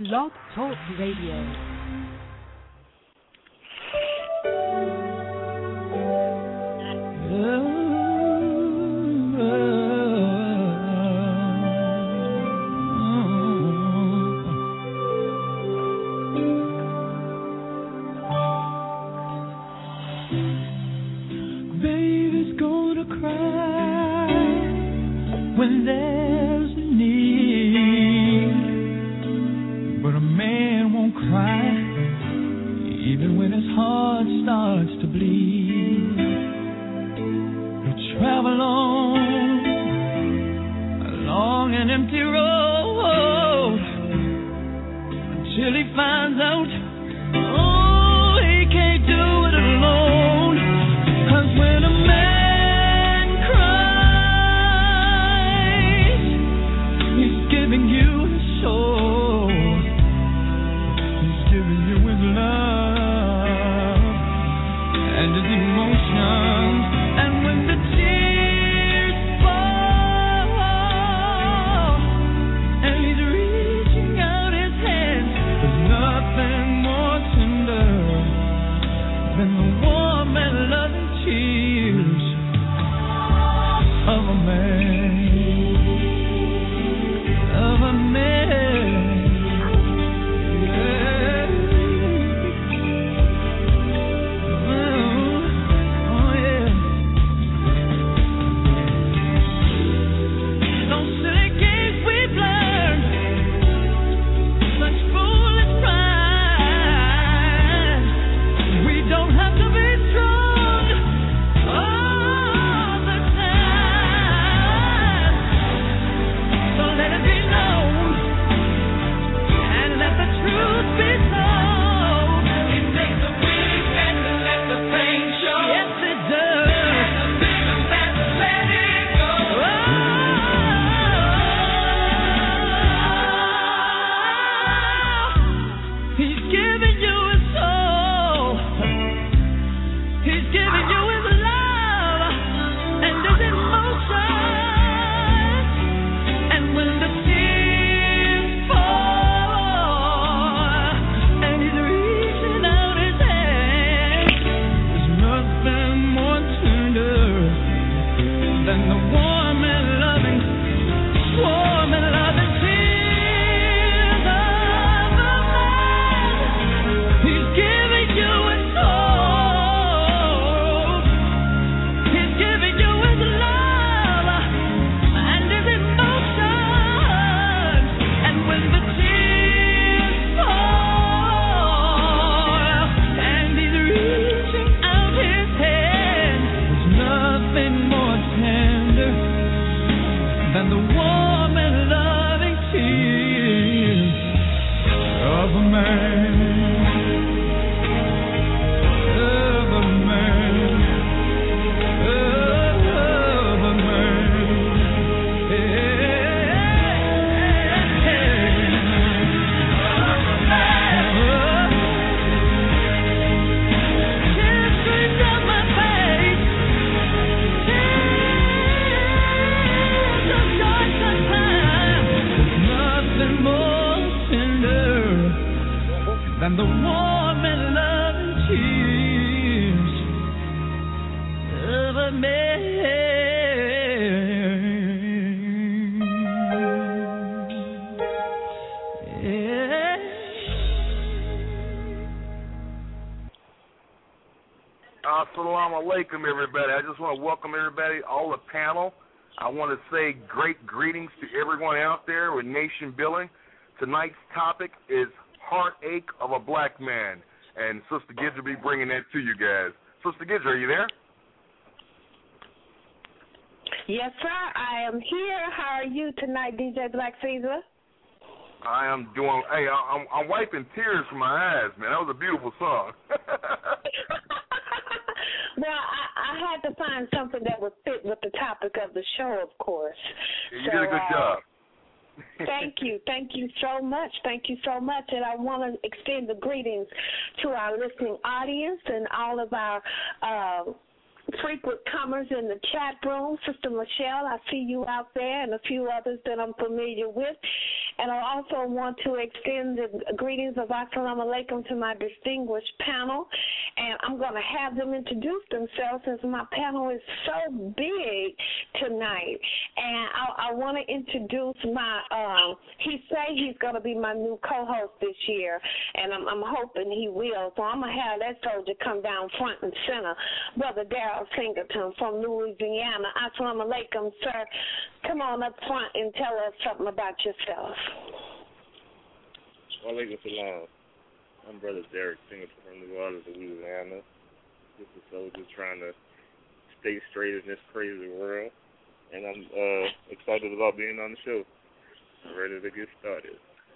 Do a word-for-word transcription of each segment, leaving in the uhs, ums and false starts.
Blog Talk Radio. Assalamu alaikum, everybody. I just want to welcome everybody, all the panel. I want to say great greetings to everyone out there with Nation Billing. Tonight's topic is Heartache of a Black Man, and Sister Gidra will be bringing that to you guys. Sister Gidra, are you there? Yes, sir. I am here. How are you tonight, D J Black Caesar? I am doing, hey, I'm, I'm wiping tears from my eyes, man. That was a beautiful song. Well, I, I had to find something that would fit with the topic of the show, of course. Yeah, you so, did a good uh, job. Thank you. Thank you so much. Thank you so much. And I want to extend the greetings to our listening audience and all of our uh, frequent comers in the chat room. Sister Michelle, I see you out there, and a few others that I'm familiar with. And I also want to extend the greetings of Assalamu Alaikum to my distinguished panel. And I'm going to have them introduce themselves since my panel is so big tonight. And I, I want to introduce my, um, he say he's going to be my new co-host this year, and I'm, I'm hoping he will. So I'm going to have that soldier come down front and center. Brother Darrell Singleton from Louisiana. Assalamu Alaikum, sir. Come on up front and tell us something about yourself. Walaikum salam. I'm Brother Derek Singleton from New Orleans, Louisiana. Just a soldier trying to stay straight in this crazy world. And I'm uh, excited about being on the show. I'm ready to get started.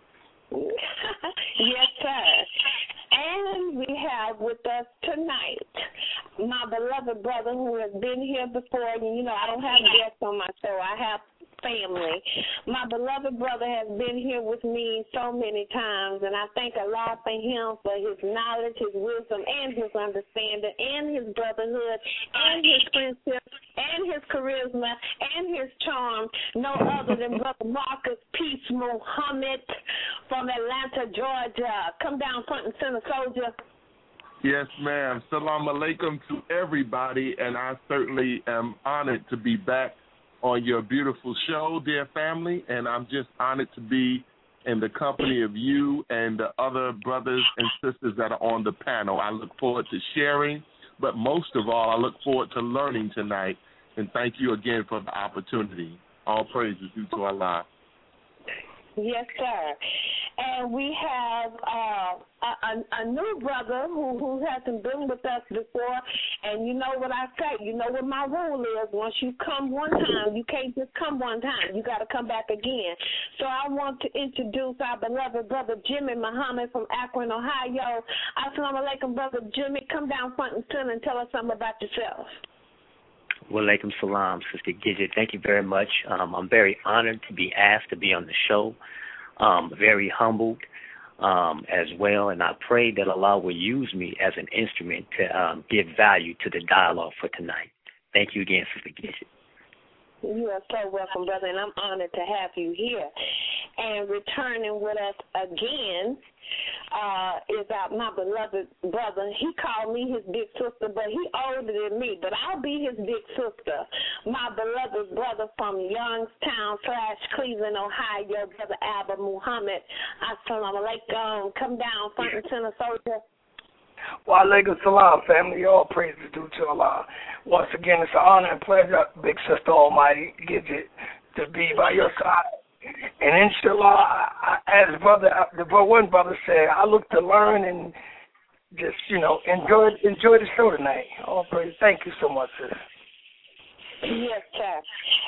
Yes, sir. And we have with us tonight my beloved brother who has been here before. You know, I don't have guests on my show. I have family. My beloved brother has been here with me so many times, and I thank Allah for him for his knowledge, his wisdom, and his understanding, and his brotherhood, and his friendship, and his charisma, and his charm. No other than Brother Marcus Peace Muhammad from Atlanta, Georgia. Come down front and center, soldier. Yes, ma'am. Salam alaikum to everybody, and I certainly am honored to be back on your beautiful show, dear family, and I'm just honored to be in the company of you and the other brothers and sisters that are on the panel. I look forward to sharing, but most of all, I look forward to learning tonight, and thank you again for the opportunity. All praise is due to Allah. Yes, sir. And we have uh, a, a, a new brother who, who hasn't been with us before. And you know what I say. You know what my rule is. Once you come one time, you can't just come one time. You got to come back again. So I want to introduce our beloved brother Jimmy Muhammad from Akron, Ohio. Assalamu alaikum, brother Jimmy. Come down front and center and tell us something about yourself. Walaikum salam, Sister Gidget. Thank you very much. Um, I'm very honored to be asked to be on the show. Um, very humbled um, as well, and I pray that Allah will use me as an instrument to um, give value to the dialogue for tonight. Thank you again, Sister Gidget. You are so welcome, brother, and I'm honored to have you here. And returning with us again uh, is our, my beloved brother. He called me his big sister, but he older than me, but I'll be his big sister. My beloved brother from Youngstown slash Cleveland, Ohio, Brother Albert Muhammad. Assalamu alaikum. Come down, front and center, soldier. Wa alaikum salam, family. All praise is due to Allah. Once again, it's an honor and pleasure, big sister Almighty Gidget, to be by your side. And inshallah, I, I, as brother, the one brother said, I look to learn and just, you know, enjoy enjoy the show tonight. All praise. Thank you so much, sis. Yes, sir.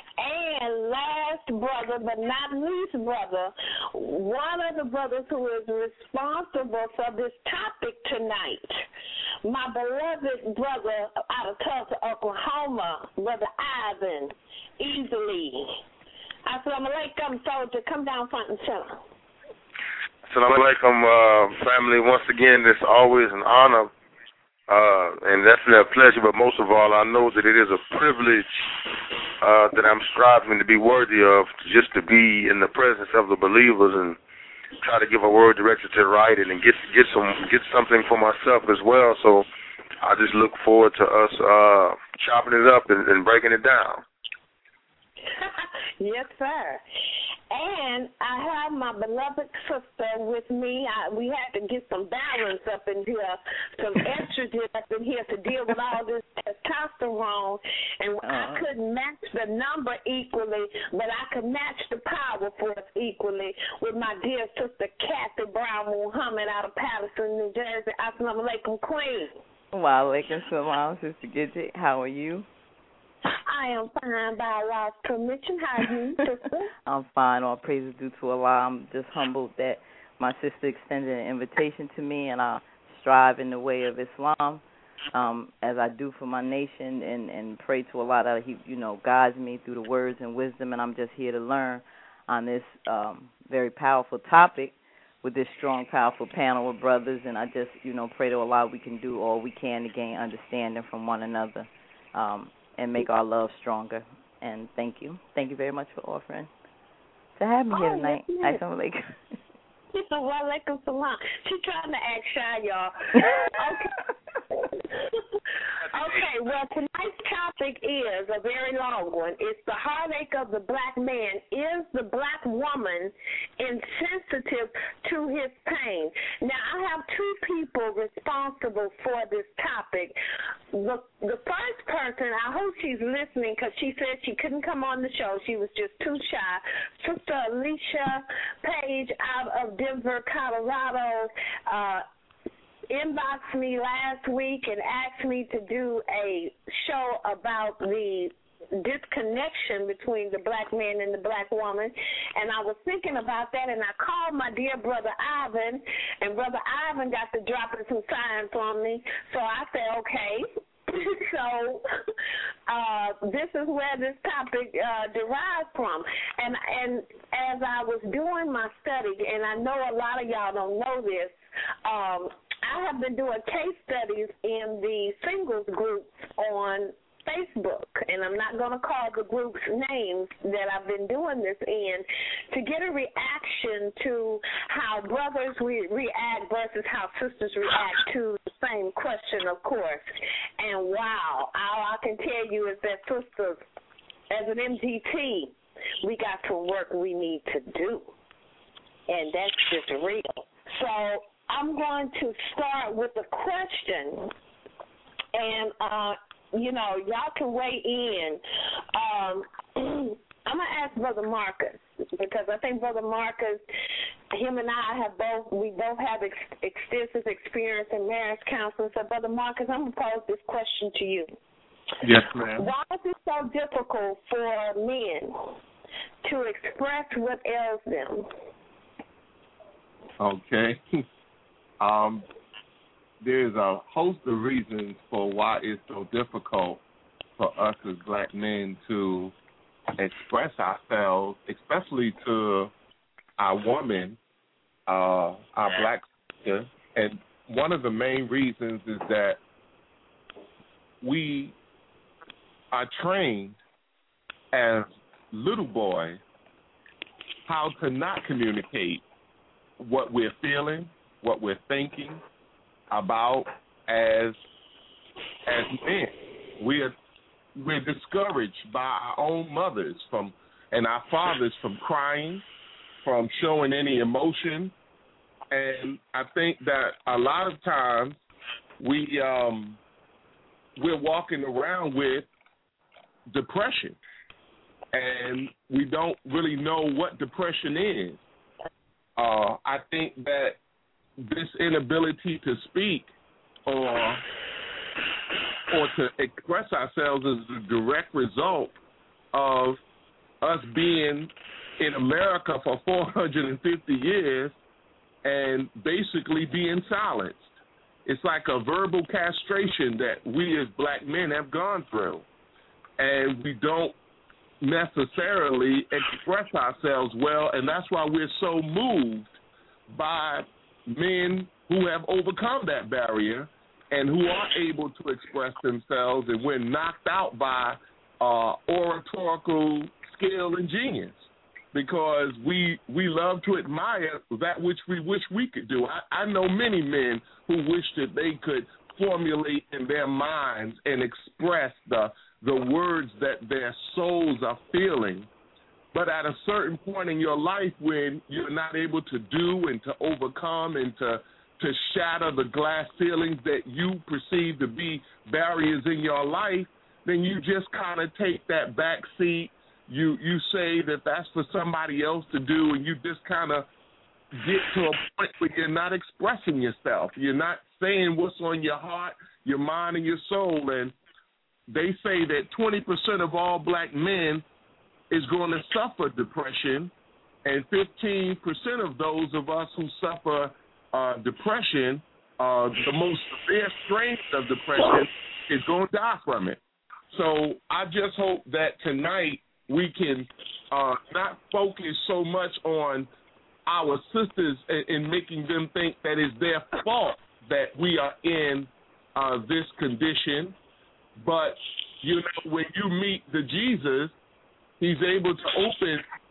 And last brother, but not least brother, one of the brothers who is responsible for this topic tonight, my beloved brother out of Tulsa, Oklahoma, Brother Ivan, easily. Assalamu alaikum, soldier. Come down front and center. Assalamu alaikum, uh, family. Once again, it's always an honor uh, and definitely a pleasure, but most of all, I know that it is a privilege uh, that I'm striving to be worthy of, just to be in the presence of the believers and try to give a word directed to the right and get get some get something for myself as well. So I just look forward to us uh, chopping it up and, and breaking it down. Yes, sir. And I have my beloved sister with me. I, we had to get some balance up in here, some estrogen up in here to deal with all this testosterone. And uh-huh. I couldn't match the number equally, but I could match the power force equally with my dear sister Kathy Brown Muhammad out of Patterson, New Jersey. Assalamu alaikum, Queen. Wa alaikum salam, Sister Gidget. How are you? I am fine by Allah's permission. How are you, sister? I'm fine. All praise is due to Allah. I'm just humbled that my sister extended an invitation to me, and I strive in the way of Islam, um, as I do for my nation, and, and pray to Allah that He, you know, guides me through the words and wisdom. And I'm just here to learn on this um, very powerful topic with this strong, powerful panel of brothers. And I just, you know, pray to Allah we can do all we can to gain understanding from one another. Um, and make our love stronger. And thank you. Thank you very much for offering. to have me here Oh, tonight. yes, Assalamu alaikum. Walaikum salam. She's trying to act shy, y'all. Okay. Okay, well, tonight's topic is a very long one. It's the heartache of the black man. Is the black woman insensitive to his pain? Now, I have two people responsible for this topic. The, the first person, I hope she's listening because she said she couldn't come on the show. She was just too shy. Sister Alicia Page out of Denver, Colorado, uh, inboxed me last week and asked me to do a show about the disconnection between the black man and the black woman, and I was thinking about that, and I called my dear brother Ivan, and brother Ivan got to dropping some signs on me, so I said, okay. So uh, this is where this topic uh, derives from, and and as I was doing my study, and I know a lot of y'all don't know this, um, I have been doing case studies in the singles groups on Facebook, and I'm not going to call the groups names that I've been doing this in, to get a reaction to how brothers re- react versus how sisters react to the same question, of course. And wow, all I can tell you is that, sisters, as an M G T, we got some work we need to do, and that's just real. So I'm going to start with a question, and, uh, you know, y'all can weigh in. Um, I'm going to ask Brother Marcus, because I think Brother Marcus, him and I have both, we both have ex- extensive experience in marriage counseling. So, Brother Marcus, I'm going to pose this question to you. Yes, ma'am. Why is it so difficult for men to express what ails them? Okay. Um, there's a host of reasons for why it's so difficult for us as black men to express ourselves, especially to our woman, uh, our black sister. And one of the main reasons is that we are trained as little boys how to not communicate what we're feeling, what we're thinking about as as men. We're we're discouraged by our own mothers from and our fathers from crying, from showing any emotion, and I think that a lot of times we um, we're walking around with depression, and we don't really know what depression is. Uh, I think that this inability to speak or or to express ourselves is a direct result of us being in America for four hundred fifty years and basically being silenced. It's like a verbal castration that we as black men have gone through, and we don't necessarily express ourselves well, and that's why we're so moved by men who have overcome that barrier and who are able to express themselves, and we're knocked out by uh, oratorical skill and genius, because we we love to admire that which we wish we could do. I, I know many men who wish that they could formulate in their minds and express the the words that their souls are feeling. But at a certain point in your life when you're not able to do and to overcome and to to shatter the glass ceilings that you perceive to be barriers in your life, then you just kind of take that back seat. You you say that that's for somebody else to do, and you just kind of get to a point where you're not expressing yourself. You're not saying what's on your heart, your mind, and your soul. And they say that twenty percent of all black men is going to suffer depression, and fifteen percent of those of us who suffer uh, depression, uh, the most severe strain of depression, is going to die from it. So I just hope that tonight we can uh, not focus so much on our sisters and, and making them think that it's their fault that we are in uh, this condition. But, you know, when you meet the Jesus, he's able to open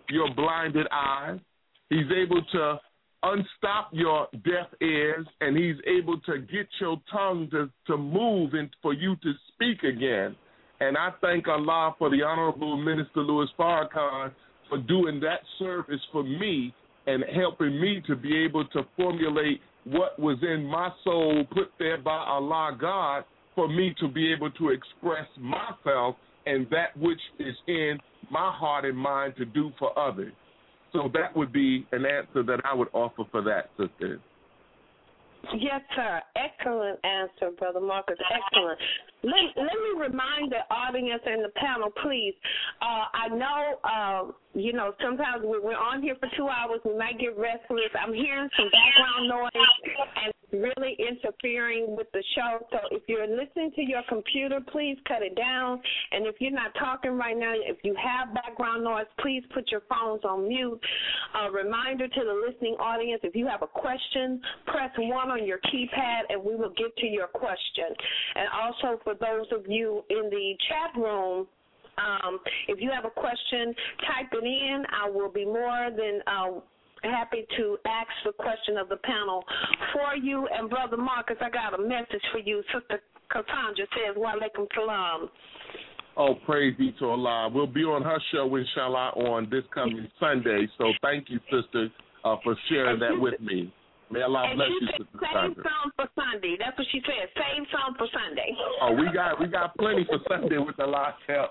your blinded eyes. He's able to unstop your deaf ears, and he's able to get your tongue to, to move and for you to speak again. And I thank Allah for the Honorable Minister Louis Farrakhan for doing that service for me and helping me to be able to formulate what was in my soul put there by Allah God for me to be able to express myself and that which is in my heart and mind to do for others. So that would be an answer that I would offer for that, sister. Yes, sir. Excellent answer, Brother Marcus. Excellent. Let, let me remind the audience and the panel, please. Uh, I know, uh, you know, sometimes when we're on here for two hours, we might get restless. I'm hearing some background noise, and it's really interfering with the show. So if you're listening to your computer, please cut it down. And if you're not talking right now, if you have background noise, please put your phones on mute. A reminder to the listening audience, if you have a question, press one on your keypad, and we will get to your question. And also for those of you in the chat room, um, if you have a question, type it in. I will be more than uh, happy to ask the question of the panel for you. And Brother Marcus, I got a message for you. Sister Cassandra says, wa alaikum salam. Oh, praise be to Allah. We'll be on her show, inshallah, on this coming Sunday. So thank you, sister, uh, for sharing that with me. May Allah bless you, Sister Cassandra. Save some for Sunday. That's what she said. Save some for Sunday. Oh, we got we got plenty for Sunday with Allah's help.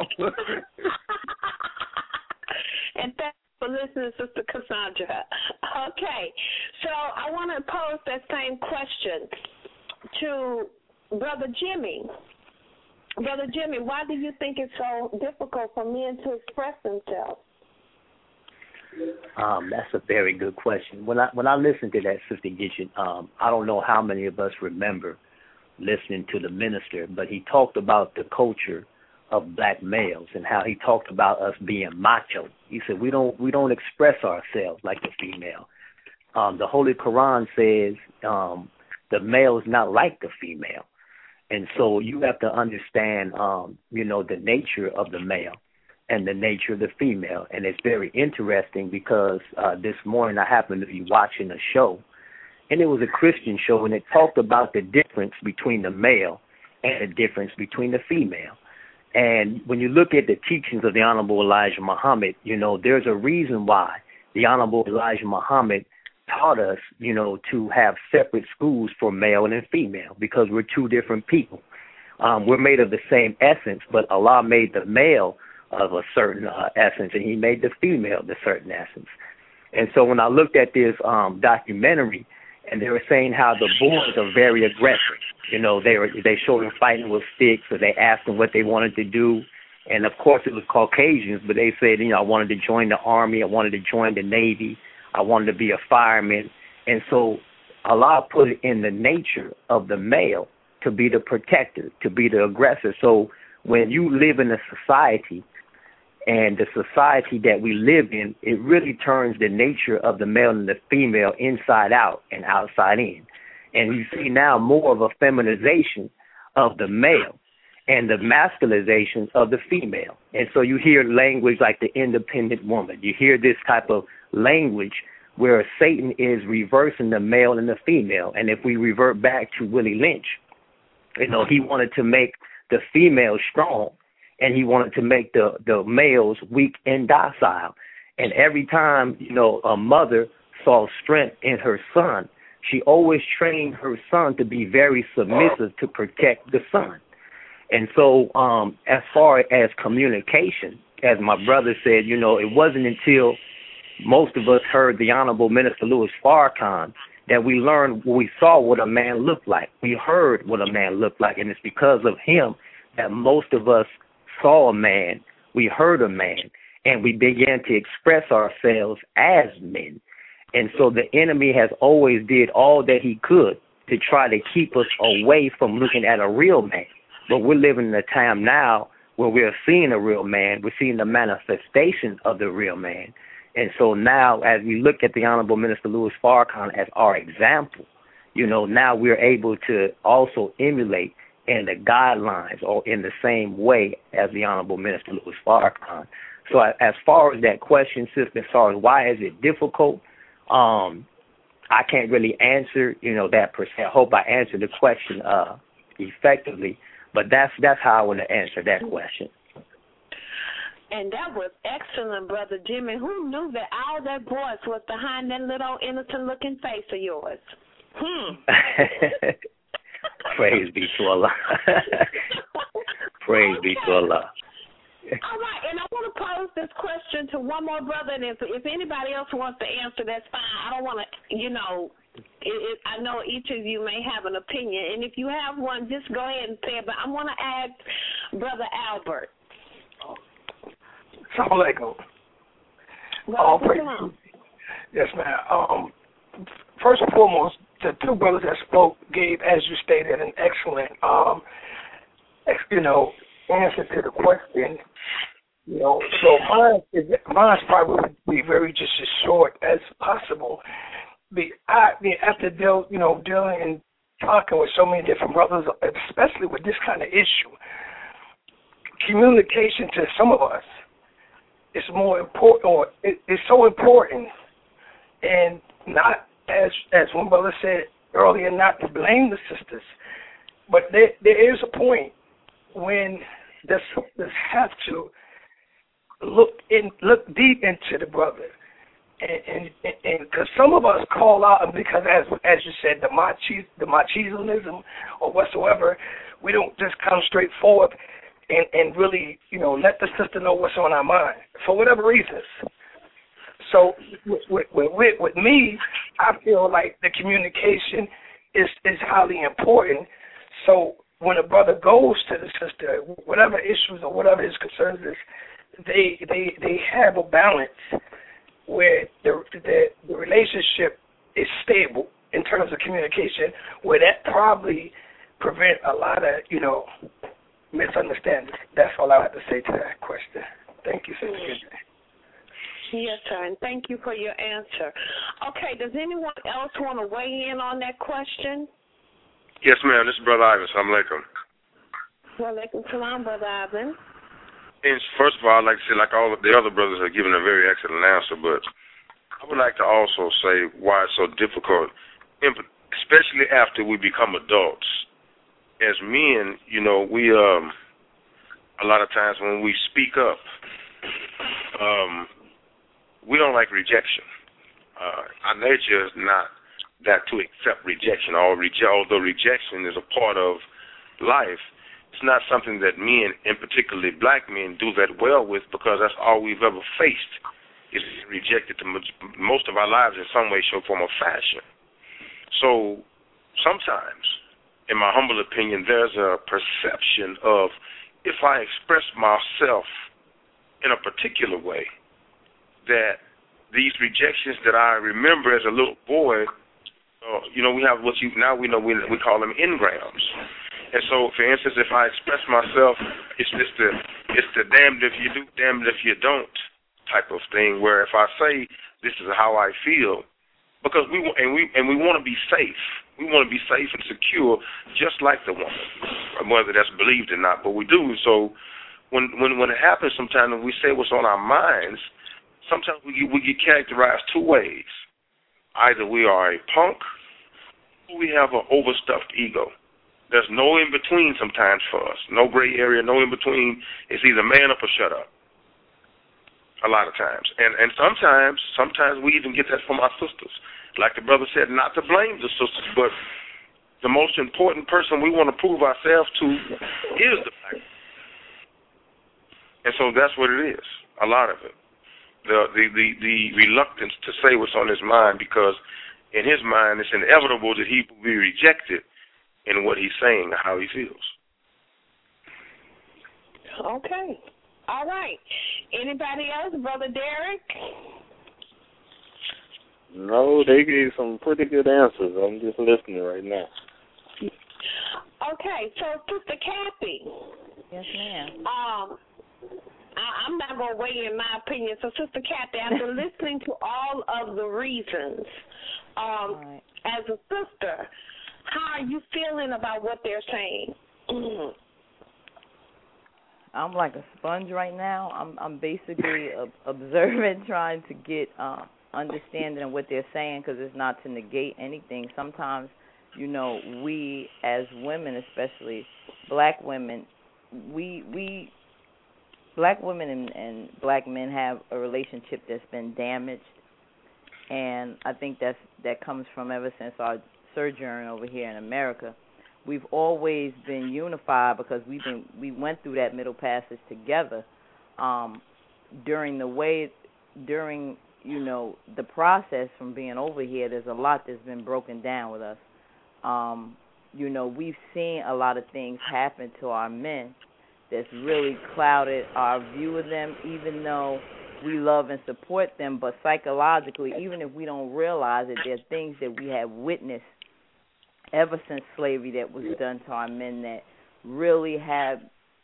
And thanks for listening, Sister Cassandra. Okay, so I want to pose that same question to Brother Jimmy. Brother Jimmy, why do you think it's so difficult for men to express themselves? Um, that's a very good question. When I when I listened to that, Sister Gidget, um, I don't know how many of us remember listening to the minister, but he talked about the culture of black males and how he talked about us being macho. He said we don't we don't express ourselves like the female. Um, the Holy Quran says um, the male is not like the female, and so you have to understand, um, you know, the nature of the male and the nature of the female. And it's very interesting because uh, this morning I happened to be watching a show, and it was a Christian show, and it talked about the difference between the male and the difference between the female. And when you look at the teachings of the Honorable Elijah Muhammad, you know, there's a reason why the Honorable Elijah Muhammad taught us, you know, to have separate schools for male and female, because we're two different people. Um, we're made of the same essence, but Allah made the male of a certain uh, essence, and he made the female of a certain essence. And so when I looked at this um, documentary, and they were saying how the boys are very aggressive. You know, they were they showed them fighting with sticks, or they asked them what they wanted to do. And, of course, it was Caucasians, but they said, you know, I wanted to join the Army, I wanted to join the Navy, I wanted to be a fireman. And so Allah put it in the nature of the male to be the protector, to be the aggressor. So when you live in a society, and the society that we live in, it really turns the nature of the male and the female inside out and outside in. And you see now more of a feminization of the male and the masculization of the female. And so you hear language like the independent woman. You hear this type of language where Satan is reversing the male and the female. And if we revert back to Willie Lynch, you know, he wanted to make the female strong, and he wanted to make the, the males weak and docile. And every time, you know, a mother saw strength in her son, she always trained her son to be very submissive to protect the son. And so um, as far as communication, as my brother said, you know, it wasn't until most of us heard the Honorable Minister Louis Farrakhan that we learned, we saw what a man looked like. We heard what a man looked like, and it's because of him that most of us saw a man, we heard a man, and we began to express ourselves as men. And so the enemy has always did all that he could to try to keep us away from looking at a real man. But we're living in a time now where we're seeing a real man. We're seeing the manifestation of the real man. And so now as we look at the Honorable Minister Louis Farrakhan as our example, you know, now we're able to also emulate in the guidelines or in the same way as the Honorable Minister Louis Farrakhan. So as far as that question, sister, as far as why is it difficult, um, I can't really answer, you know, that per se. I hope I answered the question uh, effectively, but that's that's how I want to answer that question. And that was excellent, Brother Jimmy. Who knew that all that voice was behind that little innocent-looking face of yours? Hmm. Praise be to Allah. Praise okay. be to Allah. All right, and I want to pose this question to one more brother, and if, if anybody else wants to answer, that's fine. I don't want to, you know, it, it, I know each of you may have an opinion, and if you have one, just go ahead and say it, but I want to ask Brother Albert. Assalamu alaikum. Well, uh, yes, ma'am. Um, first and foremost, the two brothers that spoke gave, as you stated, an excellent, um, ex, you know, answer to the question. You know, so mine is mine's probably would be very just as short as possible. Be I mean, after deal, you know, dealing and talking with so many different brothers, especially with this kind of issue, communication to some of us is more important, or it, it's so important, and not as as one brother said earlier, not to blame the sisters, but there there is a point when the sisters have to look in, look deep into the brother, and and because some of us call out, because as as you said, the machi, the machismo or whatsoever, we don't just come straight forward and and really, you know, let the sister know what's on our mind for whatever reasons. So with with, with, with me, I feel like the communication is is highly important. So when a brother goes to the sister, whatever issues or whatever his concerns is, they they they have a balance where the, the the relationship is stable in terms of communication, where that probably prevent a lot of, you know, misunderstandings. That's all I have to say to that question. Thank you, Sister. Yes, sir, and thank you for your answer. Okay, does anyone else want to weigh in on that question? Yes, ma'am. This is Brother Ivan. Assalamu alaikum. Wa alaikum salam, Brother Ivan. And first of all, I'd like to say, like all the other brothers have given a very excellent answer, but I would like to also say why it's so difficult, especially after we become adults. As men, you know, we, um, a lot of times when we speak up, um, we don't like rejection. Uh, our nature is not that to accept rejection, although rejection is a part of life. It's not something that men, and particularly black men, do that well with, because that's all we've ever faced is rejected to most of our lives in some way, shape, form, or fashion. So sometimes, in my humble opinion, there's a perception of if I express myself in a particular way, that these rejections that I remember as a little boy, uh, you know, we have what you now we know we we call them engrams. And so, for instance, if I express myself, it's just the it's the damned if you do, damned if you don't type of thing. Where if I say this is how I feel, because we and we and we want to be safe. We want to be safe and secure, just like the woman, whether that's believed or not. But we do. So when when when it happens, sometimes when we say what's on our minds, sometimes we get, we get characterized two ways. Either we are a punk, or we have an overstuffed ego. There's no in between sometimes for us. No gray area, no in between. It's either man up or shut up. A lot of times. And and sometimes, sometimes we even get that from our sisters. Like the brother said, not to blame the sisters, but the most important person we want to prove ourselves to is the black. And so that's what it is, a lot of it. The, the, the, the reluctance to say what's on his mind, because in his mind it's inevitable that he will be rejected in what he's saying or how he feels. Okay. All right. Anybody else? Brother Derek? No, they gave some pretty good answers. I'm just listening right now. Okay, so Sister Kathy. Yes, ma'am. Um, I, I'm not going to weigh in my opinion. So, Sister Kathy, after listening to all of the reasons, um, right. as a sister, how are you feeling about what they're saying? I'm like a sponge right now. I'm I'm basically uh, observing, trying to get uh, understanding of what they're saying, because it's not to negate anything. Sometimes, you know, we as women, especially black women, we we black women and, and black men have a relationship that's been damaged, and I think that's that comes from ever since our sojourn over here in America. We've always been unified because we've been we went through that middle passage together. Um, during the way, during you know the process from being over here, there's a lot that's been broken down with us. Um, you know, we've seen a lot of things happen to our men that's really clouded our view of them, even though we love and support them. But psychologically, even if we don't realize it, there are things that we have witnessed ever since slavery that was done to our men that really have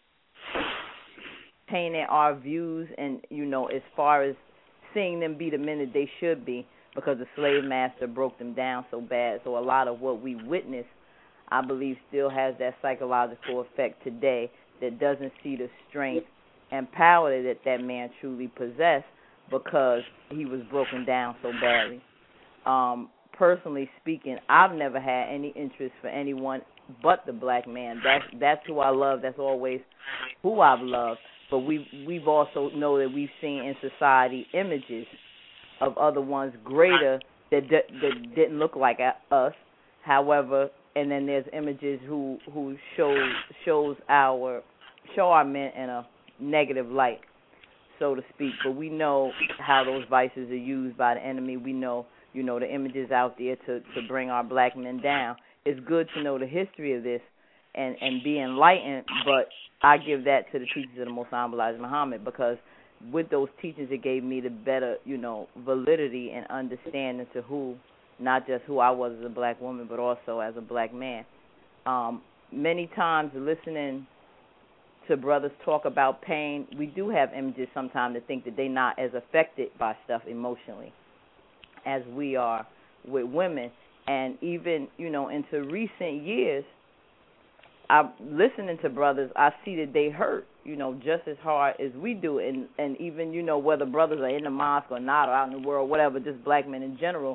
tainted our views, and, you know, as far as seeing them be the men that they should be, because the slave master broke them down so bad. So a lot of what we witness, I believe, still has that psychological effect today that doesn't see the strength and power that that man truly possessed because he was broken down so badly. Um, personally speaking, I've never had any interest for anyone but the black man. That's that's who I love. That's always who I've loved. But we've, we've also know that we've seen in society images of other ones greater that, that, that didn't look like us. However, and then there's images who who shows shows our show our men in a negative light, so to speak. But we know how those vices are used by the enemy. We know, you know, the images out there to, to bring our black men down. It's good to know the history of this and, and be enlightened, but I give that to the teachings of the Most High Elijah Muhammad, because with those teachings it gave me the better, you know, validity and understanding to who, not just who I was as a black woman, but also as a black man. Um, many times listening to brothers talk about pain, we do have images sometimes that think that they're not as affected by stuff emotionally as we are with women. And even, you know, into recent years, I'm listening to brothers, I see that they hurt, you know, just as hard as we do. And, and even, you know, whether brothers are in the mosque or not, or out in the world, whatever, just black men in general,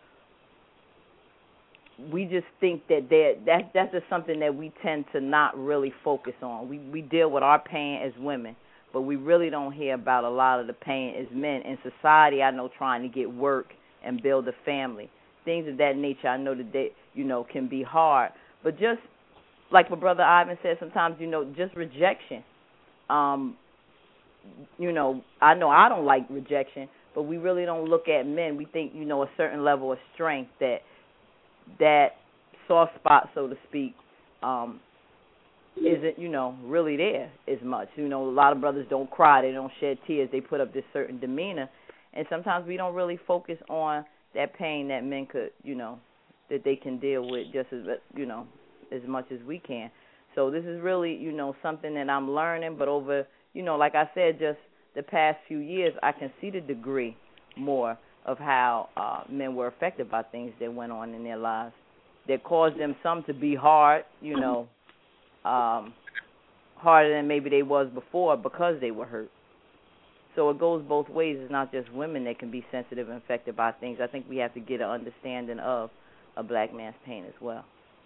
we just think that that that's just something that we tend to not really focus on. We we deal with our pain as women, but we really don't hear about a lot of the pain as men. In society, I know, trying to get work and build a family, things of that nature, I know that they, you know, can be hard. But just like what Brother Ivan said, sometimes, you know, just rejection. Um, you know, I know I don't like rejection, but we really don't look at men. We think, you know, a certain level of strength that that soft spot, so to speak, um, isn't, you know, really there as much. You know, a lot of brothers don't cry, they don't shed tears, they put up this certain demeanor, and sometimes we don't really focus on that pain that men could, you know, that they can deal with just as, you know, as much as we can. So this is really, you know, something that I'm learning, but over, you know, like I said, just the past few years, I can see the degree more of how uh, men were affected by things that went on in their lives that caused them some to be hard, you know, um, harder than maybe they was before because they were hurt. So it goes both ways. It's not just women that can be sensitive and affected by things. I think we have to get an understanding of a black man's pain as well.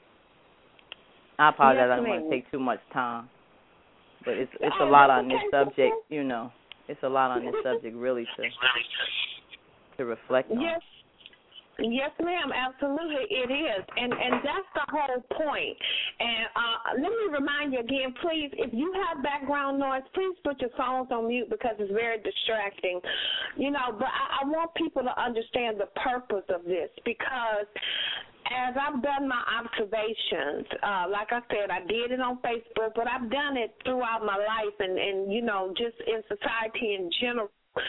I apologize. Yes, I don't want to take too much time, but it's it's a lot on this subject, you know. It's a lot on this subject really to to reflect on. Yes. Yes, ma'am, absolutely it is. And and that's the whole point. And uh, let me remind you again, please, if you have background noise, please put your phones on mute because it's very distracting. You know, but I, I want people to understand the purpose of this, because as I've done my observations, uh, like I said, I did it on Facebook, but I've done it throughout my life and, and, you know, just in society in general.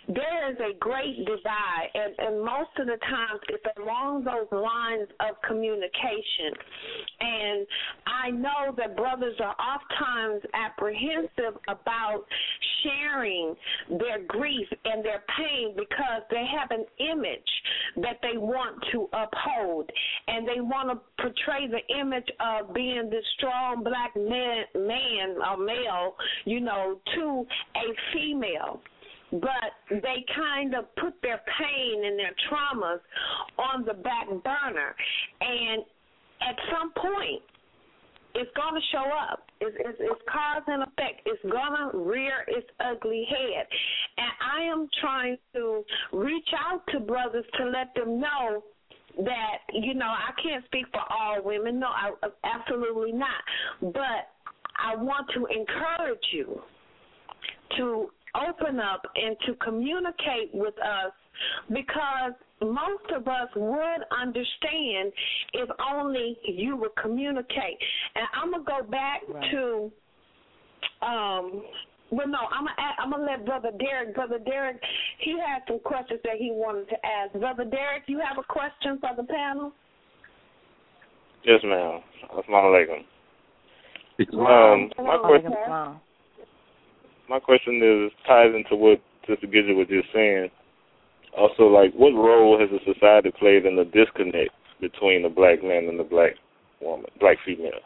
there is a great divide, and, and most of the times it's along those lines of communication. And I know that brothers are oftentimes apprehensive about sharing their grief and their pain because they have an image that they want to uphold, and they want to portray the image of being this strong black man, man or male, you know, to a female. But they kind of put their pain and their traumas on the back burner. And at some point, it's going to show up. It's, it's, it's cause and effect. It's going to rear its ugly head. And I am trying to reach out to brothers to let them know that, you know, I can't speak for all women. No, I, absolutely not. But I want to encourage you to open up and to communicate with us, because most of us would understand if only you would communicate. And I'm going to go back right. to, um, well, no, I'm going I'm to let Brother Derek, Brother Derek, he had some questions that he wanted to ask. Brother Derek, you have a question for the panel? Yes, ma'am. Assalamu alaikum. Um, my question, my question is ties into what Sister Gidget was just saying. Also, like, what role has the society played in the disconnect between the black man and the black woman, black female?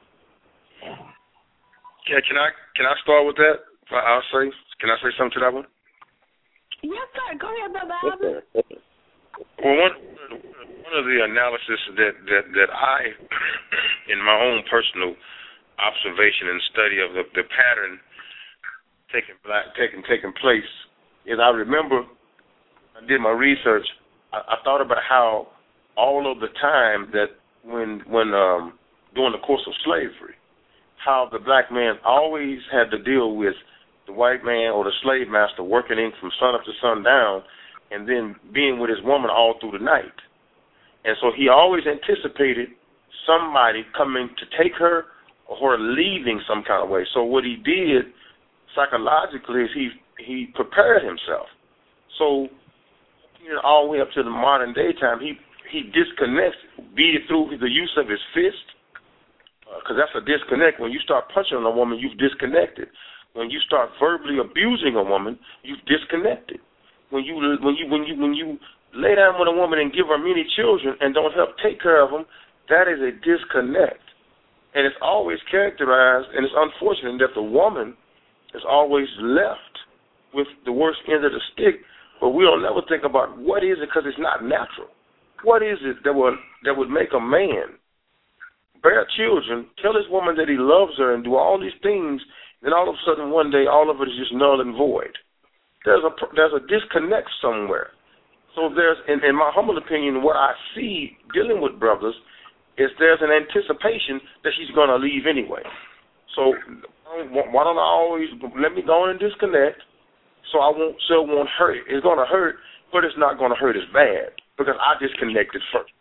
Yeah, can I can I start with that? I'll say. Can I say something to that one? Yes, sir. Go ahead, Brother Albert. Yes, sir. Well, one one of the analysis that that that I, in my own personal observation and study of the, the pattern taking black taking taking place is, I remember I did my research. I, I thought about how all of the time that when when um, during the course of slavery, how the black man always had to deal with the white man or the slave master working in from sun up to sundown, and then being with his woman all through the night. And so he always anticipated somebody coming to take her or her leaving some kind of way. So what he did psychologically is he he prepared himself. So, you know, all the way up to the modern day time, he, he disconnects, be it through the use of his fist, because uh, that's a disconnect. When you start punching a woman, you've disconnected. When you start verbally abusing a woman, you've disconnected. When you when you when you when you lay down with a woman and give her many children and don't help take care of them, that is a disconnect. And it's always characterized, and it's unfortunate that the woman is always left with the worst end of the stick, but we don't ever think about what is it, because it's not natural. What is it that would that would make a man bear children, tell his woman that he loves her, and do all these things, then all of a sudden one day all of it is just null and void? There's a there's a disconnect somewhere. So there's, in, in my humble opinion, what I see dealing with brothers is there's an anticipation that she's going to leave anyway. So why don't I always let me go and disconnect so I won't so it won't hurt. It's going to hurt, but it's not going to hurt as bad because I disconnected first.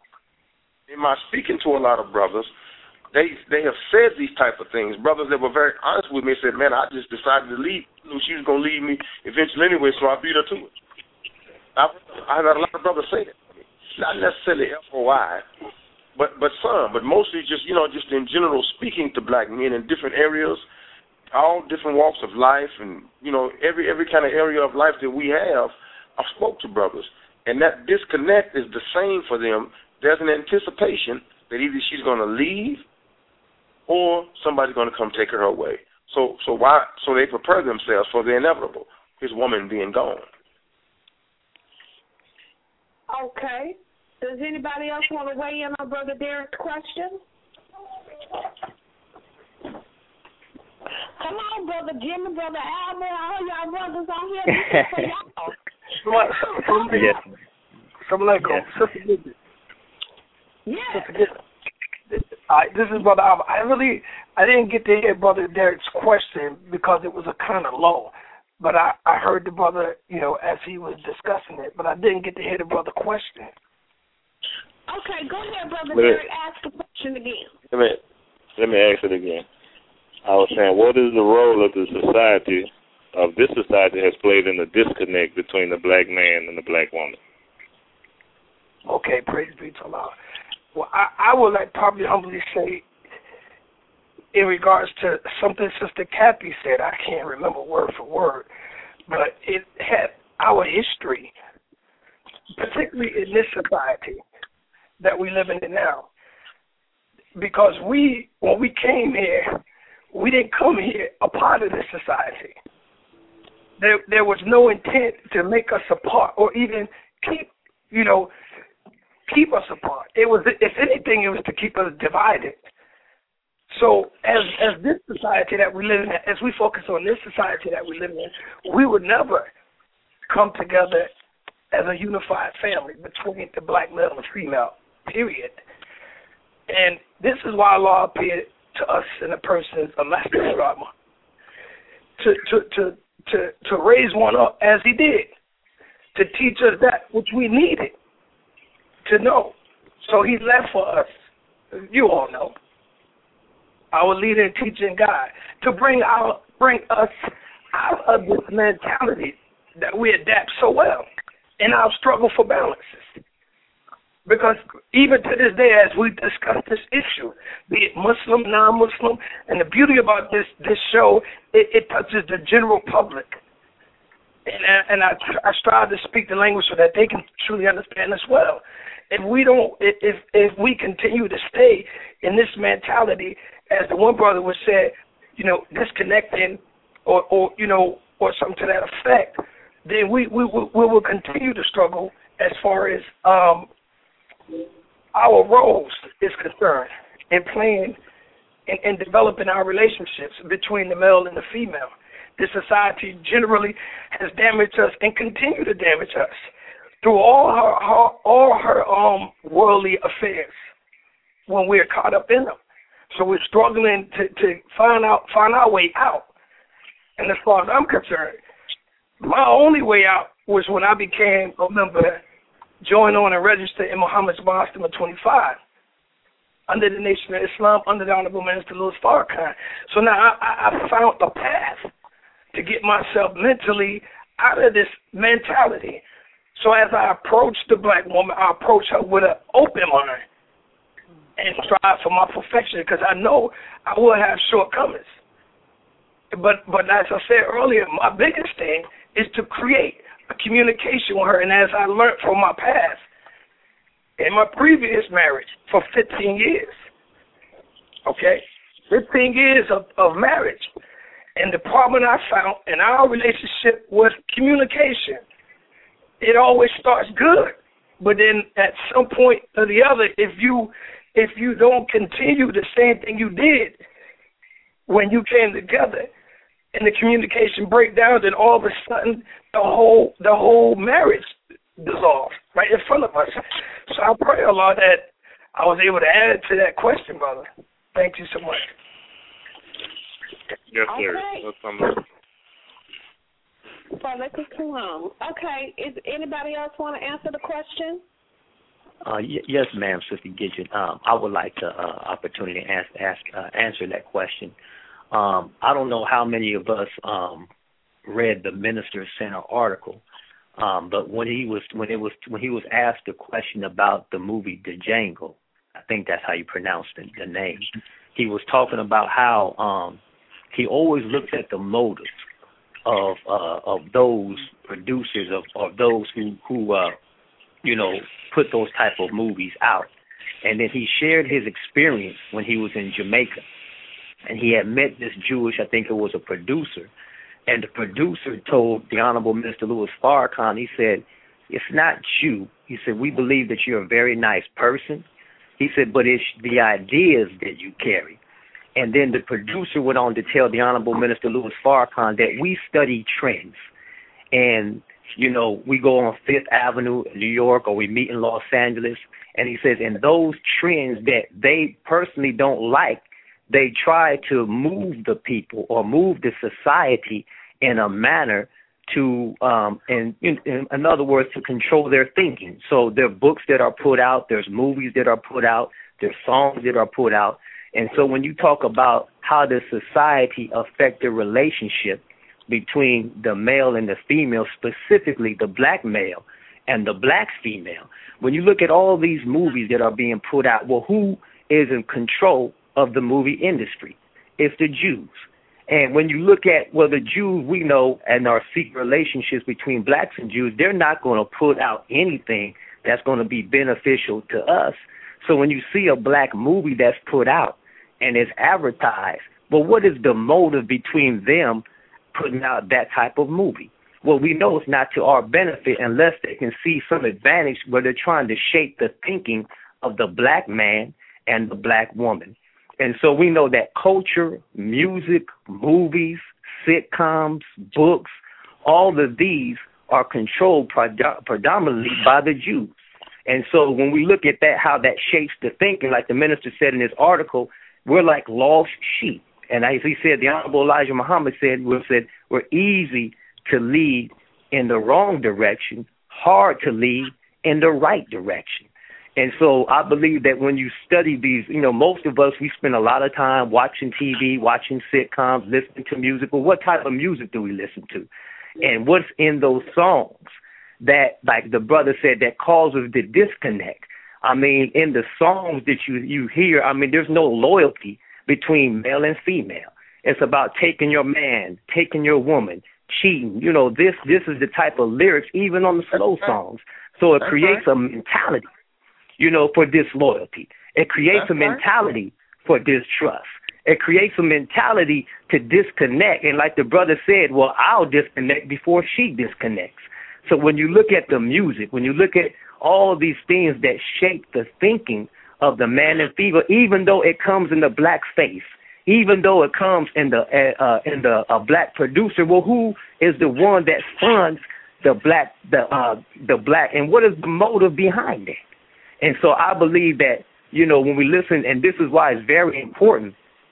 In my speaking to a lot of brothers, they they have said these type of things. Brothers that were very honest with me said, man, I just decided to leave. I knew she was going to leave me eventually anyway, so I beat her to it. I've, I've had a lot of brothers say that. Not necessarily F O I, but but some, but mostly just, you know, just in general speaking to black men in different areas, all different walks of life, and, you know, every every kind of area of life that we have, I spoke to brothers. And that disconnect is the same for them. There's an anticipation that either she's going to leave or somebody's going to come take her away. So so why? So they prepare themselves for the inevitable, his woman being gone. Okay. Does anybody else want to weigh in on Brother Derek's question? Come on, Brother Jimmy, Brother Albert, all y'all brothers on here. This is for y'all. Yes. Assalamu alaikum. Sister Gidget. Yes. Sister Gidget. All right, this is Brother Albert. I really, I didn't get to hear Brother Derek's question because it was a kind of low. But I, I heard the brother, you know, as he was discussing it, but I didn't get to hear the brother question. Okay, go ahead, Brother Derek. Ask the question again. Let me, let me ask it again. I was saying, what is the role of the society of this society has played in the disconnect between the black man and the black woman? Okay, praise be to Allah. Well, I, I would like probably humbly say, in regards to something Sister Kathy said, I can't remember word for word, but it had our history, particularly in this society that we live in now. Because we, when we came here, we didn't come here a part of this society. There, there was no intent to make us apart or even keep, you know, keep us apart. It was, if anything, it was to keep us divided. So as as this society that we live in, as we focus on this society that we live in, we would never come together as a unified family between the black male and female, period. And this is why Allah appeared to us in the person of Master Rama, to, to, to, to, to raise one up as he did, to teach us that which we needed to know. So he left for us, you all know, our leader and teaching God, to bring out, bring us out of this mentality that we adapt so well in our struggle for balances. Because even to this day, as we discuss this issue, be it Muslim, non-Muslim, and the beauty about this this show, it, it touches the general public. And, and I, I strive to speak the language so that they can truly understand as well. If we don't, if if we continue to stay in this mentality, as the one brother was said, you know, disconnecting, or, or you know, or something to that effect, then we we, we, we will continue to struggle as far as um, our roles is concerned in playing and, and developing our relationships between the male and the female. This society generally has damaged us and continue to damage us through all her, her all her um worldly affairs when we're caught up in them. So we're struggling to, to find out find our way out. And as far as I'm concerned, my only way out was when I became a member, joined on and registered in Muhammad's Boston twenty-five under the Nation of Islam, under the Honorable Minister Louis Farrakhan. So now I, I found a path to get myself mentally out of this mentality. So as I approach the black woman, I approach her with an open mind and strive for my perfection, because I know I will have shortcomings. But but as I said earlier, my biggest thing is to create a communication with her. And as I learned from my past, in my previous marriage for fifteen years, okay, fifteen years of, of marriage, and the problem I found in our relationship was communication. It always starts good, but then at some point or the other, if you if you don't continue the same thing you did when you came together, and the communication breakdown, then all of a sudden the whole the whole marriage dissolved right in front of us. So I pray, Allah, that I was able to add to that question, brother. Thank you so much. Yes, sir. Okay. Okay. Is anybody else want to answer the question? Uh, y- yes, ma'am, Sister Gidget. Um, I would like the uh, opportunity to ask, ask uh, answer that question. Um, I don't know how many of us um, read the Minister Center article, um, but when he was when it was when he was asked the question about the movie Django, I think that's how you pronounce the, the name. He was talking about how um, he always looks at the motives of uh, of those producers of, of those who who uh, you know put those type of movies out, and then he shared his experience when he was in Jamaica. And he had met this Jewish, I think it was a producer, and the producer told the Honorable Minister Louis Farrakhan, he said, it's not you. He said, we believe that you're a very nice person. He said, but it's the ideas that you carry. And then the producer went on to tell the Honorable Minister Louis Farrakhan that we study trends. And, you know, we go on Fifth Avenue in New York, or we meet in Los Angeles. And he says, and those trends that they personally don't like, they try to move the people or move the society in a manner to, um, in, in, in other words, to control their thinking. So there are books that are put out, there's movies that are put out, there's songs that are put out. And so when you talk about how does society affect the relationship, between the male and the female, specifically the black male and the black female. When you look at all these movies that are being put out, well, who is in control of the movie industry? It's the Jews. And when you look at, well, the Jews we know and our secret relationships between blacks and Jews, they're not going to put out anything that's going to be beneficial to us. So when you see a black movie that's put out and is advertised, well, what is the motive between them putting out that type of movie? Well, we know it's not to our benefit unless they can see some advantage where they're trying to shape the thinking of the black man and the black woman. And so we know that culture, music, movies, sitcoms, books, all of these are controlled pred- predominantly by the Jews. And so when we look at that, how that shapes the thinking, like the minister said in his article, we're like lost sheep. And as he said, the Honorable Elijah Muhammad said, we said we're easy to lead in the wrong direction, hard to lead in the right direction. And so I believe that when you study these, you know, most of us, we spend a lot of time watching T V, watching sitcoms, listening to music. But what type of music do we listen to? And what's in those songs that, like the brother said, that causes the disconnect? I mean, in the songs that you, you hear, I mean, there's no loyalty between male and female. It's about taking your man, taking your woman, cheating. You know, this this is the type of lyrics, even on the slow songs. So it creates a mentality, you know, for disloyalty. It creates That's a mentality right. for distrust. It creates a mentality to disconnect. And like the brother said, well, I'll disconnect before she disconnects. So when you look at the music, when you look at all these things that shape the thinking of the man and female, even though it comes in the black face, even though it comes in the uh, in the uh, black producer, well, who is the one that funds the black the uh, the black, and what is the motive behind it? And so I believe that, you know, when we listen, and this is why it's very important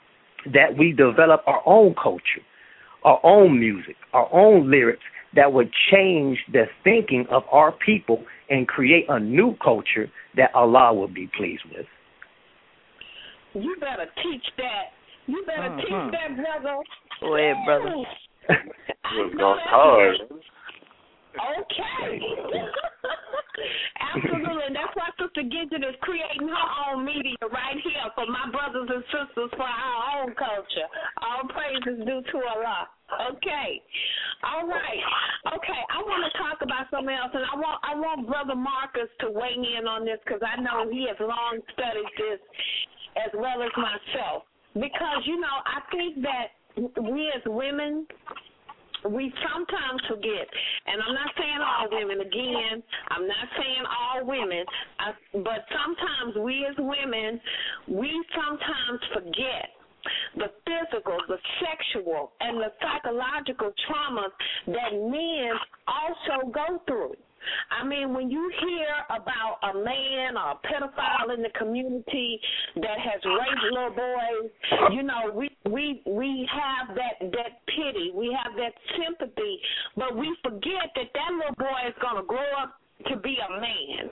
that we develop our own culture, our own music, our own lyrics that would change the thinking of our people and create a new culture that Allah will be pleased with. You better teach that. You better uh-huh. teach that, brother. Go ahead, brother. It's going hard. Okay. Absolutely. That's why Sister Gidget is creating her own media right here for my brothers and sisters, for our own culture. All praises due to Allah. Okay. All right. Okay. I want to talk about something else, and I want I want Brother Marcus to weigh in on this because I know he has long studied this as well as myself. Because, you know, I think that we as women, we sometimes forget, and I'm not saying all women, again, I'm not saying all women, I, but sometimes we as women, we sometimes forget the physical, the sexual, and the psychological traumas that men also go through. I mean, when you hear about a man or a pedophile in the community that has raped little boys, you know, we we we have that, that pity, we have that sympathy, but we forget that that little boy is going to grow up to be a man.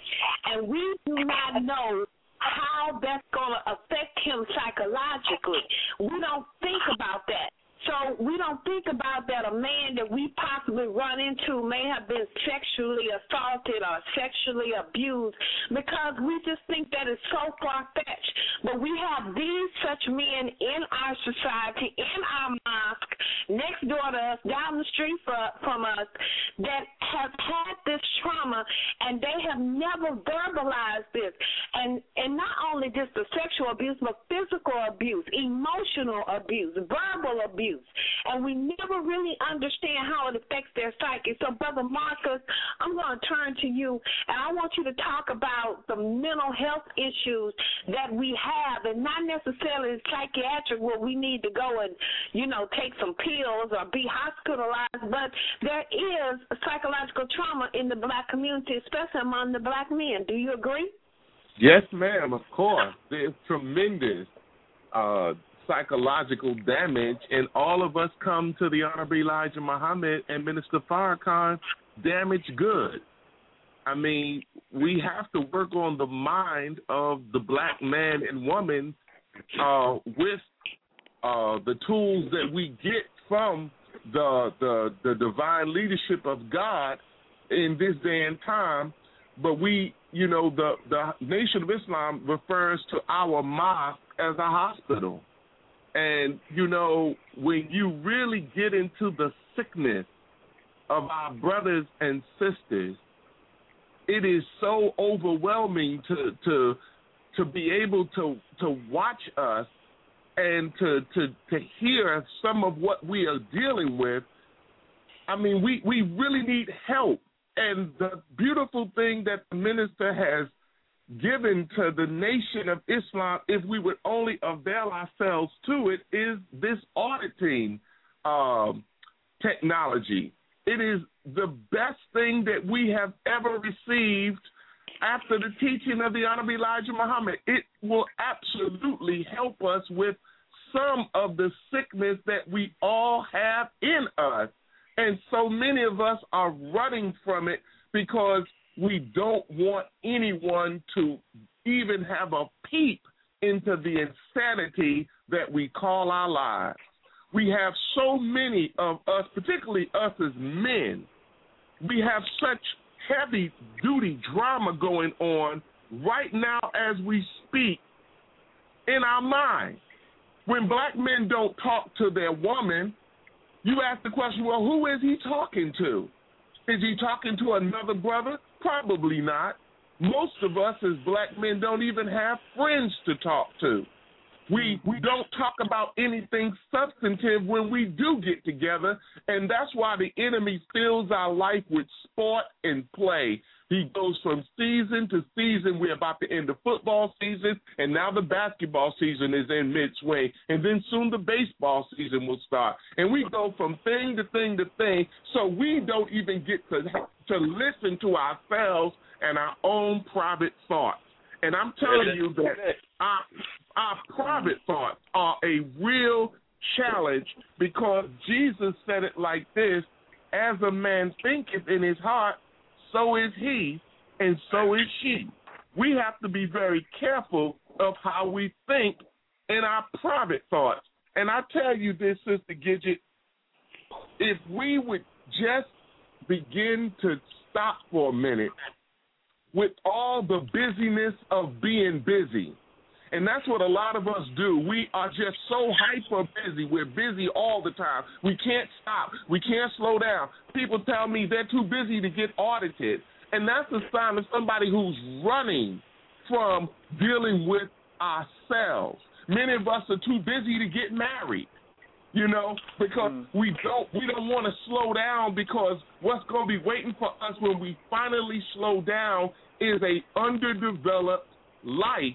And we do not know how that's going to affect him psychologically. We don't think about that. So we don't think about that a man that we possibly run into may have been sexually assaulted or sexually abused, because we just think that is so far-fetched. But we have these such men in our society, in our mosque, next door to us, down the street for, from us, that have had this trauma, and they have never verbalized this. And, and not only just the sexual abuse, but physical abuse, emotional abuse, verbal abuse. And we never really understand how it affects their psyche. So, Brother Marcus, I'm going to turn to you, and I want you to talk about the mental health issues that we have, and not necessarily psychiatric where we need to go and, you know, take some pills or be hospitalized, but there is psychological trauma in the black community, especially among the black men. Do you agree? Yes, ma'am, of course. There's tremendous uh psychological damage, and all of us come to the Honorable Elijah Muhammad and Minister Farrakhan damaged good. I mean, we have to work on the mind of the black man and woman uh, with uh, the tools that we get from the the the divine leadership of God in this day and time. But we, you know, the the Nation of Islam refers to our mosque as a hospital. And, you know, when you really get into the sickness of our brothers and sisters, it is so overwhelming to to to be able to to watch us and to to to hear some of what we are dealing with. I mean, we, we really need help. And the beautiful thing that the minister has given to the Nation of Islam, if we would only avail ourselves to it, is this auditing um, technology. It is the best thing that we have ever received after the teaching of the Honorable Elijah Muhammad. It will absolutely help us with some of the sickness that we all have in us. And so many of us are running from it because we don't want anyone to even have a peep into the insanity that we call our lives. We have so many of us, particularly us as men, we have such heavy-duty drama going on right now as we speak in our mind. When black men don't talk to their woman, you ask the question, well, who is he talking to? Is he talking to another brother? Probably not. Most of us as black men don't even have friends to talk to. We we don't talk about anything substantive when we do get together, and that's why the enemy fills our life with sport and play. He goes from season to season. We're about to end the football season, and now the basketball season is in mid-swing, and then soon the baseball season will start. And we go from thing to thing to thing, so we don't even get to to listen to ourselves and our own private thoughts. And I'm telling you that our, our private thoughts are a real challenge, because Jesus said it like this: as a man thinketh in his heart, so is he, and so is she. We have to be very careful of how we think in our private thoughts. And I tell you this, Sister Gidget, if we would just begin to stop for a minute with all the busyness of being busy. And that's what a lot of us do. We are just so hyper busy. We're busy all the time. We can't stop. We can't slow down. People tell me they're too busy to get audited. And that's a sign of somebody who's running from dealing with ourselves. Many of us are too busy to get married, you know, because mm. we don't we don't want to slow down, because what's going to be waiting for us when we finally slow down is a underdeveloped life,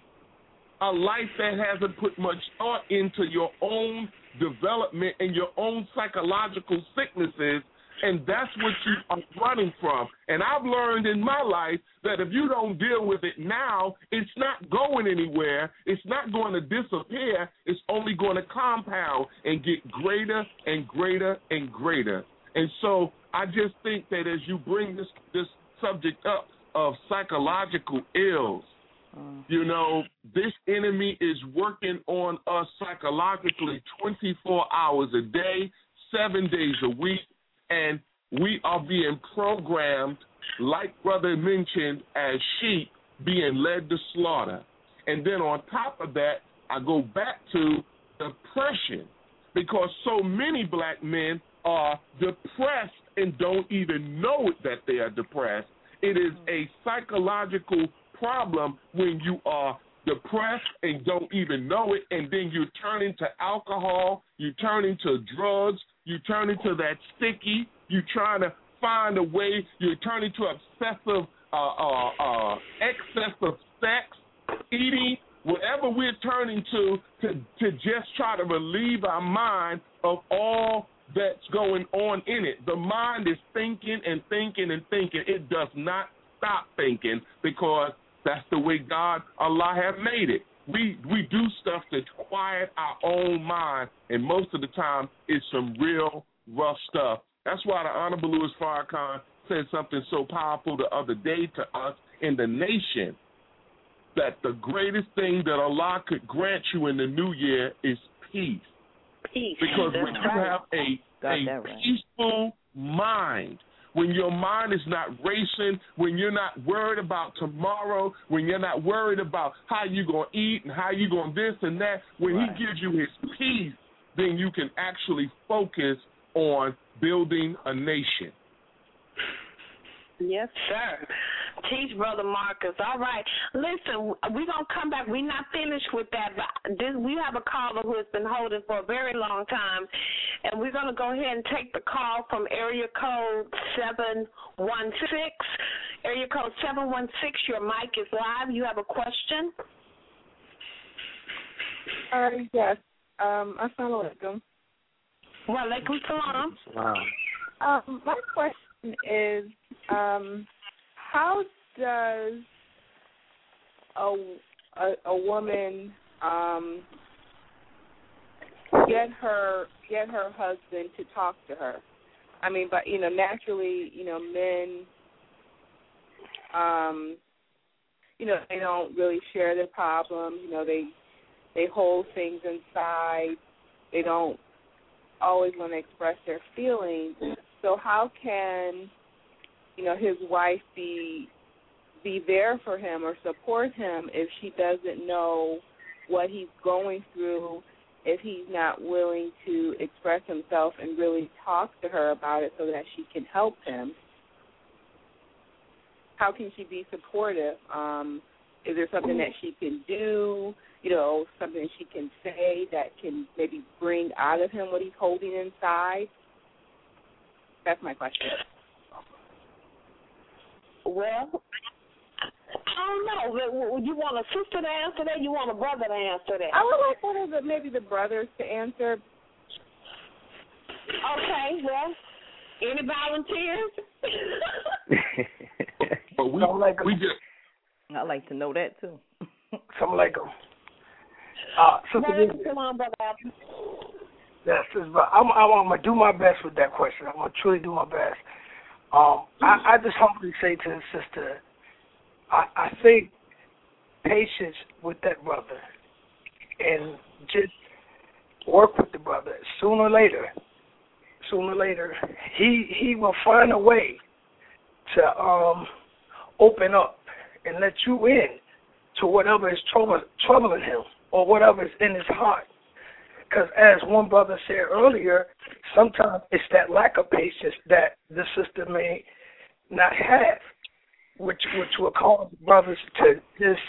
a life that hasn't put much thought into your own development and your own psychological sicknesses, and that's what you are running from. And I've learned in my life that if you don't deal with it now, it's not going anywhere. It's not going to disappear. It's only going to compound and get greater and greater and greater. And so I just think that as you bring this, this subject up of psychological ills, you know, this enemy is working on us psychologically twenty-four hours a day, seven days a week, and we are being programmed, like Brother mentioned, as sheep being led to slaughter. And then on top of that, I go back to depression, because so many black men are depressed and don't even know it that they are depressed. It is a psychological problem when you are depressed and don't even know it, and then you turn into alcohol, you turn into drugs, you turn into that sticky, you trying to find a way, you turn into obsessive, uh, uh, uh, excess of sex, eating, whatever we're turning to, to, to just try to relieve our mind of all that's going on in it. The mind is thinking and thinking and thinking. It does not stop thinking, because that's the way God, Allah, have made it. We we do stuff to quiet our own mind, and most of the time it's some real rough stuff. That's why the Honorable Louis Farrakhan said something so powerful the other day to us in the nation, that the greatest thing that Allah could grant you in the new year is peace. Peace. Because That's when you right. have a Got a that right. peaceful mind. When your mind is not racing, when you're not worried about tomorrow, when you're not worried about how you're going to eat and how you're going to this and that, when right. he gives you his peace, then you can actually focus on building a nation. Yes, sir. Teach, Brother Marcus. All right. Listen, we're going to come back. We're not finished with that, but this, we have a caller who has been holding for a very long time, and we're going to go ahead and take the call from area code seven one six. Area code seven one six, your mic is live. You have a question? Uh, yes. Um, Assalamu alaikum. Wa alaikum salam. Um, my question is, um, how does a, a, a woman um, get her get her husband to talk to her? I mean, but you know, naturally, you know, men, um, you know, they don't really share their problems. You know, they they hold things inside. They don't always want to express their feelings. So how can, you know, his wife be be there for him or support him if she doesn't know what he's going through, if he's not willing to express himself and really talk to her about it so that she can help him? How can she be supportive? Um, is there something that she can do, you know, something she can say that can maybe bring out of him what he's holding inside? That's my question. Well, I don't know. You want a sister to answer that? You want a brother to answer that? I would like one of the, maybe the brothers to answer. Okay, well, any volunteers? But we, like we just... I'd like to know that, too. Something like them. Uh, Sister Come on, Brother Alvin. Yes, but I'm, I'm going to do my best with that question. I'm going to truly do my best. Um, I, I just humbly say to the sister, I, I think patience with that brother and just work with the brother. Sooner or later, sooner or later, he he will find a way to um, open up and let you in to whatever is troubling, troubling him or whatever is in his heart. Because as one brother said earlier, sometimes it's that lack of patience that the sister may not have, which which will cause brothers to just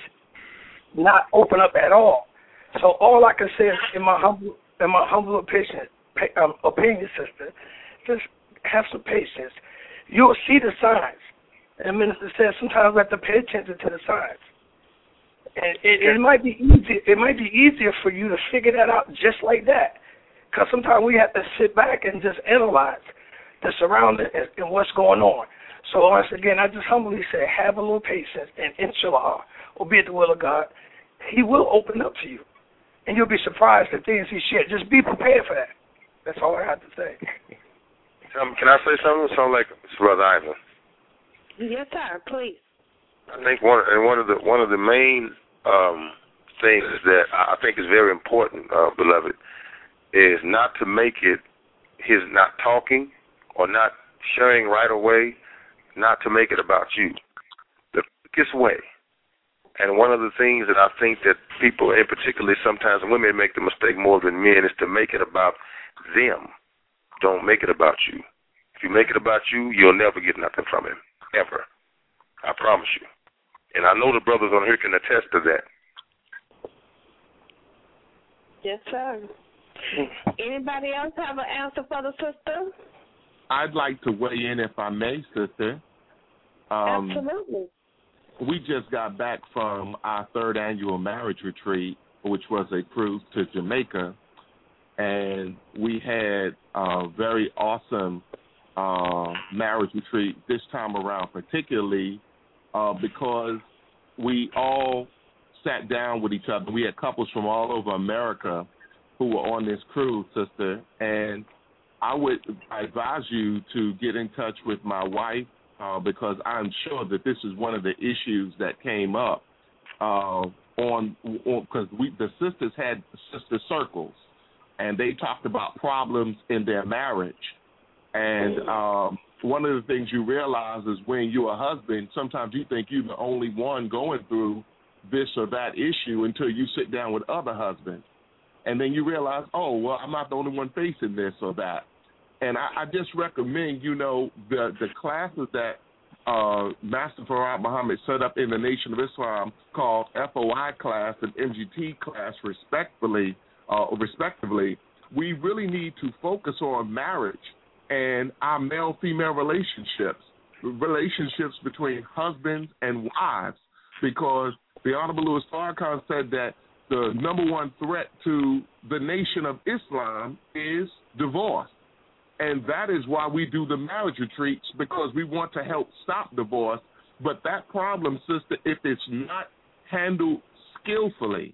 not open up at all. So all I can say is, in my humble, in my humble opinion, um, opinion, sister, just have some patience. You'll see the signs. And the minister says sometimes we have to pay attention to the signs. And it, it might be easy. It might be easier for you to figure that out just like that, because sometimes we have to sit back and just analyze the surroundings and, and what's going on. So once again, I just humbly say, have a little patience, and inshallah, or be it the will of God, He will open up to you, and you'll be surprised at things He shared. Just be prepared for that. That's all I have to say. Um, can I say something? Sound like Brother Ivan? Yes, sir. Please. I think one and one of the one of the main um, things that I think is very important, uh, beloved, is not to make it his not talking or not sharing right away, not to make it about you. The quickest way, and one of the things that I think that people, and particularly sometimes women, make the mistake more than men, is to make it about them. Don't make it about you. If you make it about you, you'll never get nothing from him, ever. I promise you. And I know the brothers on here can attest to that. Yes, sir. Anybody else have an answer for the sister? I'd like to weigh in, if I may, sister. Um, Absolutely. We just got back from our third annual marriage retreat, which was a cruise to Jamaica, and we had a very awesome uh, marriage retreat this time around, particularly Uh, because we all sat down with each other. We had couples from all over America who were on this cruise, sister, and I would advise you to get in touch with my wife uh, because I'm sure that this is one of the issues that came up uh, on because we the sisters had sister circles, and they talked about problems in their marriage. And um, one of the things you realize is when you're a husband, sometimes you think you're the only one going through this or that issue until you sit down with other husbands. And then you realize, oh, well, I'm not the only one facing this or that. And I, I just recommend, you know, the, the classes that uh, Master Farad Muhammad set up in the Nation of Islam called F O I class and M G T class, respectfully, uh, respectively. We really need to focus on marriage and our male-female relationships, relationships between husbands and wives, because the Honorable Louis Farrakhan said that the number one threat to the Nation of Islam is divorce. And that is why we do the marriage retreats, because we want to help stop divorce. But that problem, sister, if it's not handled skillfully,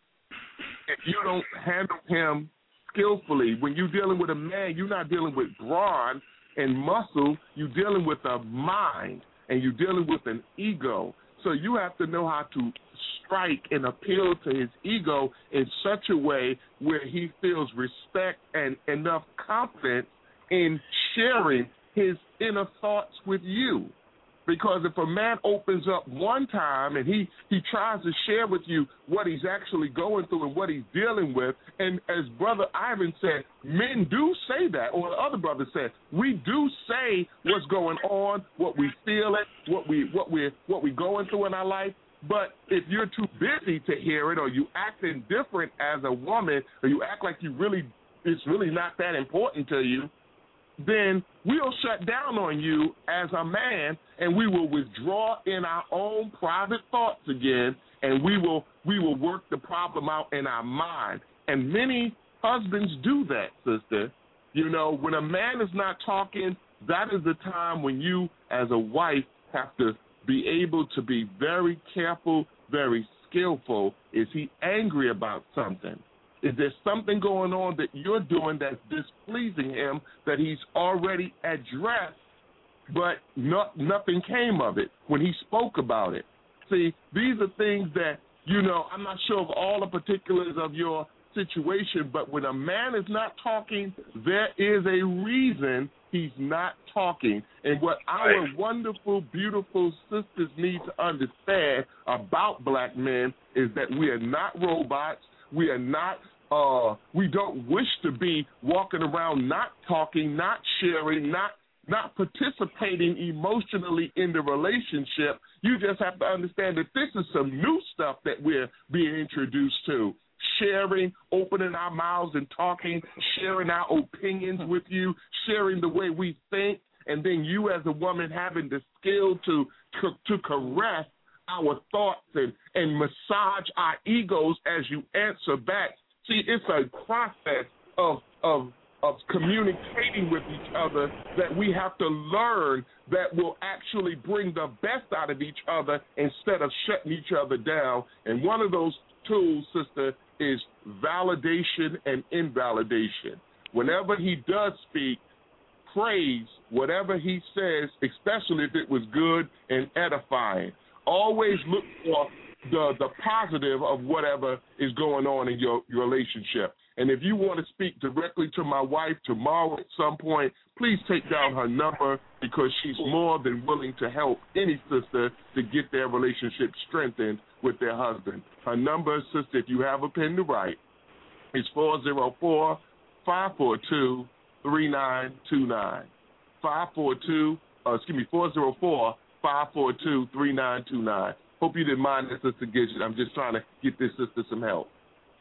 if you don't handle him skillfully, when you're dealing with a man, you're not dealing with brawn and muscle, you're dealing with a mind, and you're dealing with an ego. So you have to know how to strike and appeal to his ego in such a way where he feels respect and enough confidence in sharing his inner thoughts with you. Because if a man opens up one time and he, he tries to share with you what he's actually going through and what he's dealing with, and as Brother Ivan said, men do say that, or the other brother said, we do say what's going on, what we feel it, what we what we what we going through in our life. But if you're too busy to hear it, or you act indifferent as a woman, or you act like you really it's really not that important to you, then we'll shut down on you as a man, and we will withdraw in our own private thoughts again, and we will we will work the problem out in our mind. And many husbands do that, sister. You know, when a man is not talking, that is the time when you, as a wife, have to be able to be very careful, very skillful. Is he angry about something? Is there something going on that you're doing that's displeasing him that he's already addressed, but not, nothing came of it when he spoke about it? See, these are things that, you know, I'm not sure of all the particulars of your situation, but when a man is not talking, there is a reason he's not talking. And what our wonderful, beautiful sisters need to understand about black men is that we are not robots. We are not, uh, we don't wish to be walking around not talking, not sharing, not not participating emotionally in the relationship. You just have to understand that this is some new stuff that we're being introduced to. Sharing, opening our mouths and talking, sharing our opinions with you, sharing the way we think, and then you as a woman having the skill to to, to caress our thoughts and, and massage our egos as you answer back. See, it's a process of of of communicating with each other that we have to learn that will actually bring the best out of each other instead of shutting each other down. And one of those tools, sister, is validation and invalidation. Whenever he does speak, praise whatever he says, especially if it was good and edifying. Always look for the the positive of whatever is going on in your, your relationship. And if you want to speak directly to my wife tomorrow at some point, please take down her number, because she's more than willing to help any sister to get their relationship strengthened with their husband. Her number, sister, if you have a pen to write, is four oh four, five four two, three nine two nine. five four two, uh, excuse me, four oh four, five four two, three nine two nine. Hope you didn't mind that, Sister Gidget. I'm just trying to get this sister some help.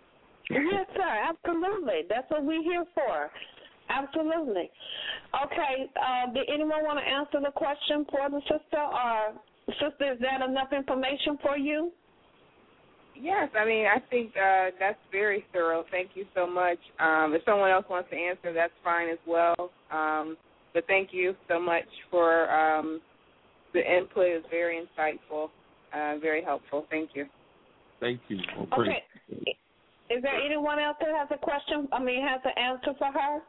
Yes, sir, absolutely. That's what we're here for. Absolutely. Okay, uh, did anyone want to answer the question for the sister? Or, sister, is that enough information for you? Yes, I mean, I think uh, that's very thorough. Thank you so much. Um, if someone else wants to answer, that's fine as well. Um, but thank you so much for um, the input. It's very insightful, uh, very helpful. Thank you. Thank you. Okay. Is there anyone else that has a question, I mean, has an answer for her?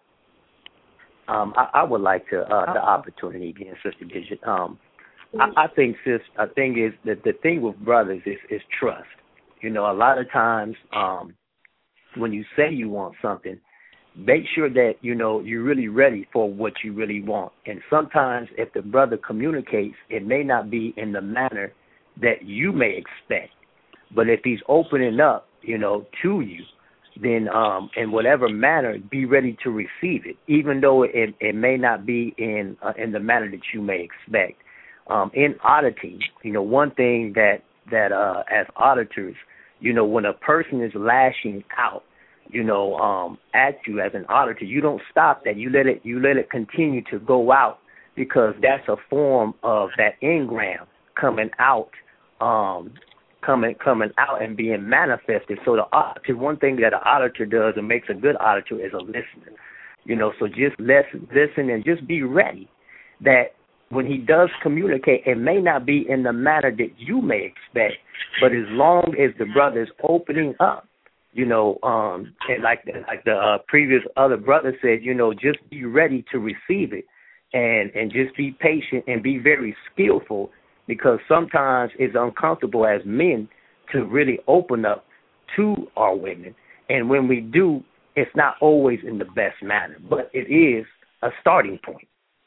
Um, I, I would like to, uh, the opportunity again, Sister Gidget. Um, I, I think, sis, the thing is that the thing with brothers is, is trust. You know, a lot of times um, when you say you want something, make sure that, you know, you're really ready for what you really want. And sometimes if the brother communicates, it may not be in the manner that you may expect. But if he's opening up, you know, to you, then um, in whatever manner, be ready to receive it, even though it, it may not be in uh, in the manner that you may expect. Um, in auditing, you know, one thing that, that uh, as auditors, you know, when a person is lashing out, you know, um, at you as an auditor, you don't stop that. You let it you let it continue to go out, because that's a form of that engram coming out, um, coming coming out and being manifested. So the auditor, one thing that an auditor does and makes a good auditor is a listener. You know, so just listen, listen and just be ready that when he does communicate, it may not be in the manner that you may expect, but as long as the brother is opening up, you know, um, and like the, like the uh, previous other brother said, you know, just be ready to receive it, and, and just be patient and be very skillful, because sometimes it's uncomfortable as men to really open up to our women. And when we do, it's not always in the best manner, but it is a starting point.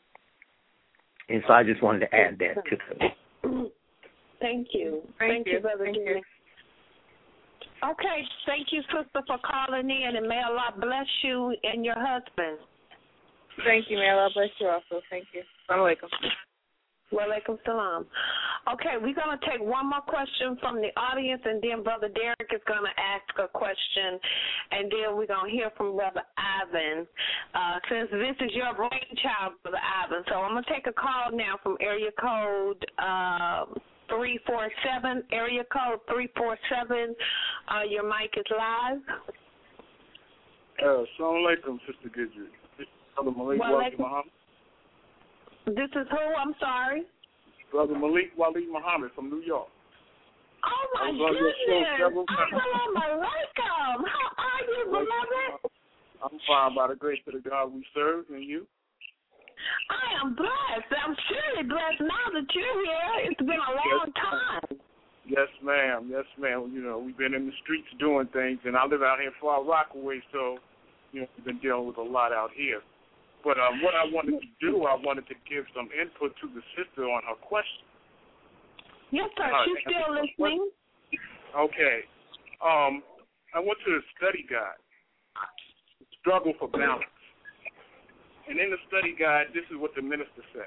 And so I just wanted to add that to the... Thank you. Thank, Thank you, you, Brother Thank Gary. you. Okay, thank you, sister, for calling in, and may Allah bless you and your husband. Thank you, may Allah bless you also. Thank you. Assalamu alaikum. Wa alaikum salam. Okay, we're going to take one more question from the audience, and then Brother Derek is going to ask a question, and then we're going to hear from Brother Ivan. Uh, since this is your brainchild, Brother Ivan, so I'm going to take a call now from area code uh, three four seven, area code three four seven. Uh, your mic is live. Uh, Assalamu alaikum, Sister Gidget. This is Brother Malik Wali Muhammad. This is who? I'm sorry. Brother Malik Wali Muhammad from New York. Oh, my goodness. Assalamu alaikum. How are you, beloved? I'm fine by the grace of the God we serve, and you? I am blessed. I'm surely blessed now that you're here. It's been a long yes, time. Yes, ma'am. Yes, ma'am. You know, we've been in the streets doing things, and I live out here Far Rockaway, so, you know, we've been dealing with a lot out here. But um, what I wanted to do, I wanted to give some input to the sister on her question. Yes, sir. Uh, She's still listening. Okay. Um, I went to the study guide, Struggle for Balance. And in the study guide, this is what the minister said.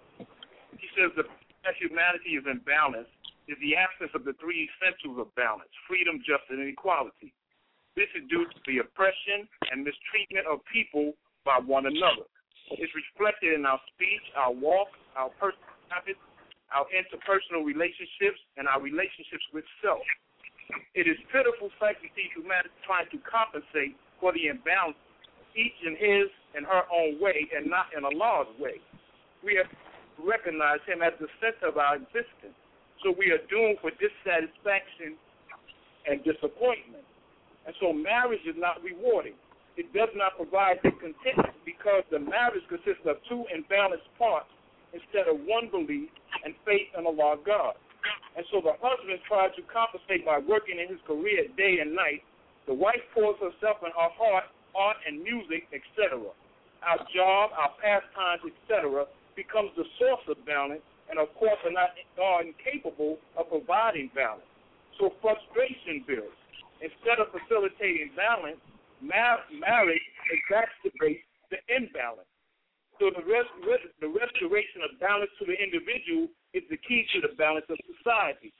He says that humanity is in balance is the absence of the three essentials of balance: freedom, justice, and equality. This is due to the oppression and mistreatment of people by one another. It's reflected in our speech, our walk, our personal habits, our interpersonal relationships, and our relationships with self. It is pitiful sight to see humanity trying to compensate for the imbalance, each in his and her own way, and not in Allah's way. We have to recognize him as the center of our existence, so we are doomed for dissatisfaction and disappointment. And so marriage is not rewarding. It does not provide the contentment, because the marriage consists of two imbalanced parts instead of one belief and faith in Allah God. And so the husband tries to compensate by working in his career day and night. The wife pours herself in her heart, art and music, et cetera. Our job, our pastimes, et cetera, becomes the source of balance, and of course are not are incapable of providing balance. So frustration builds. Instead of facilitating balance, Mar- marriage exacerbates the imbalance. So the, rest, the restoration of balance to the individual is the key to the balance of society.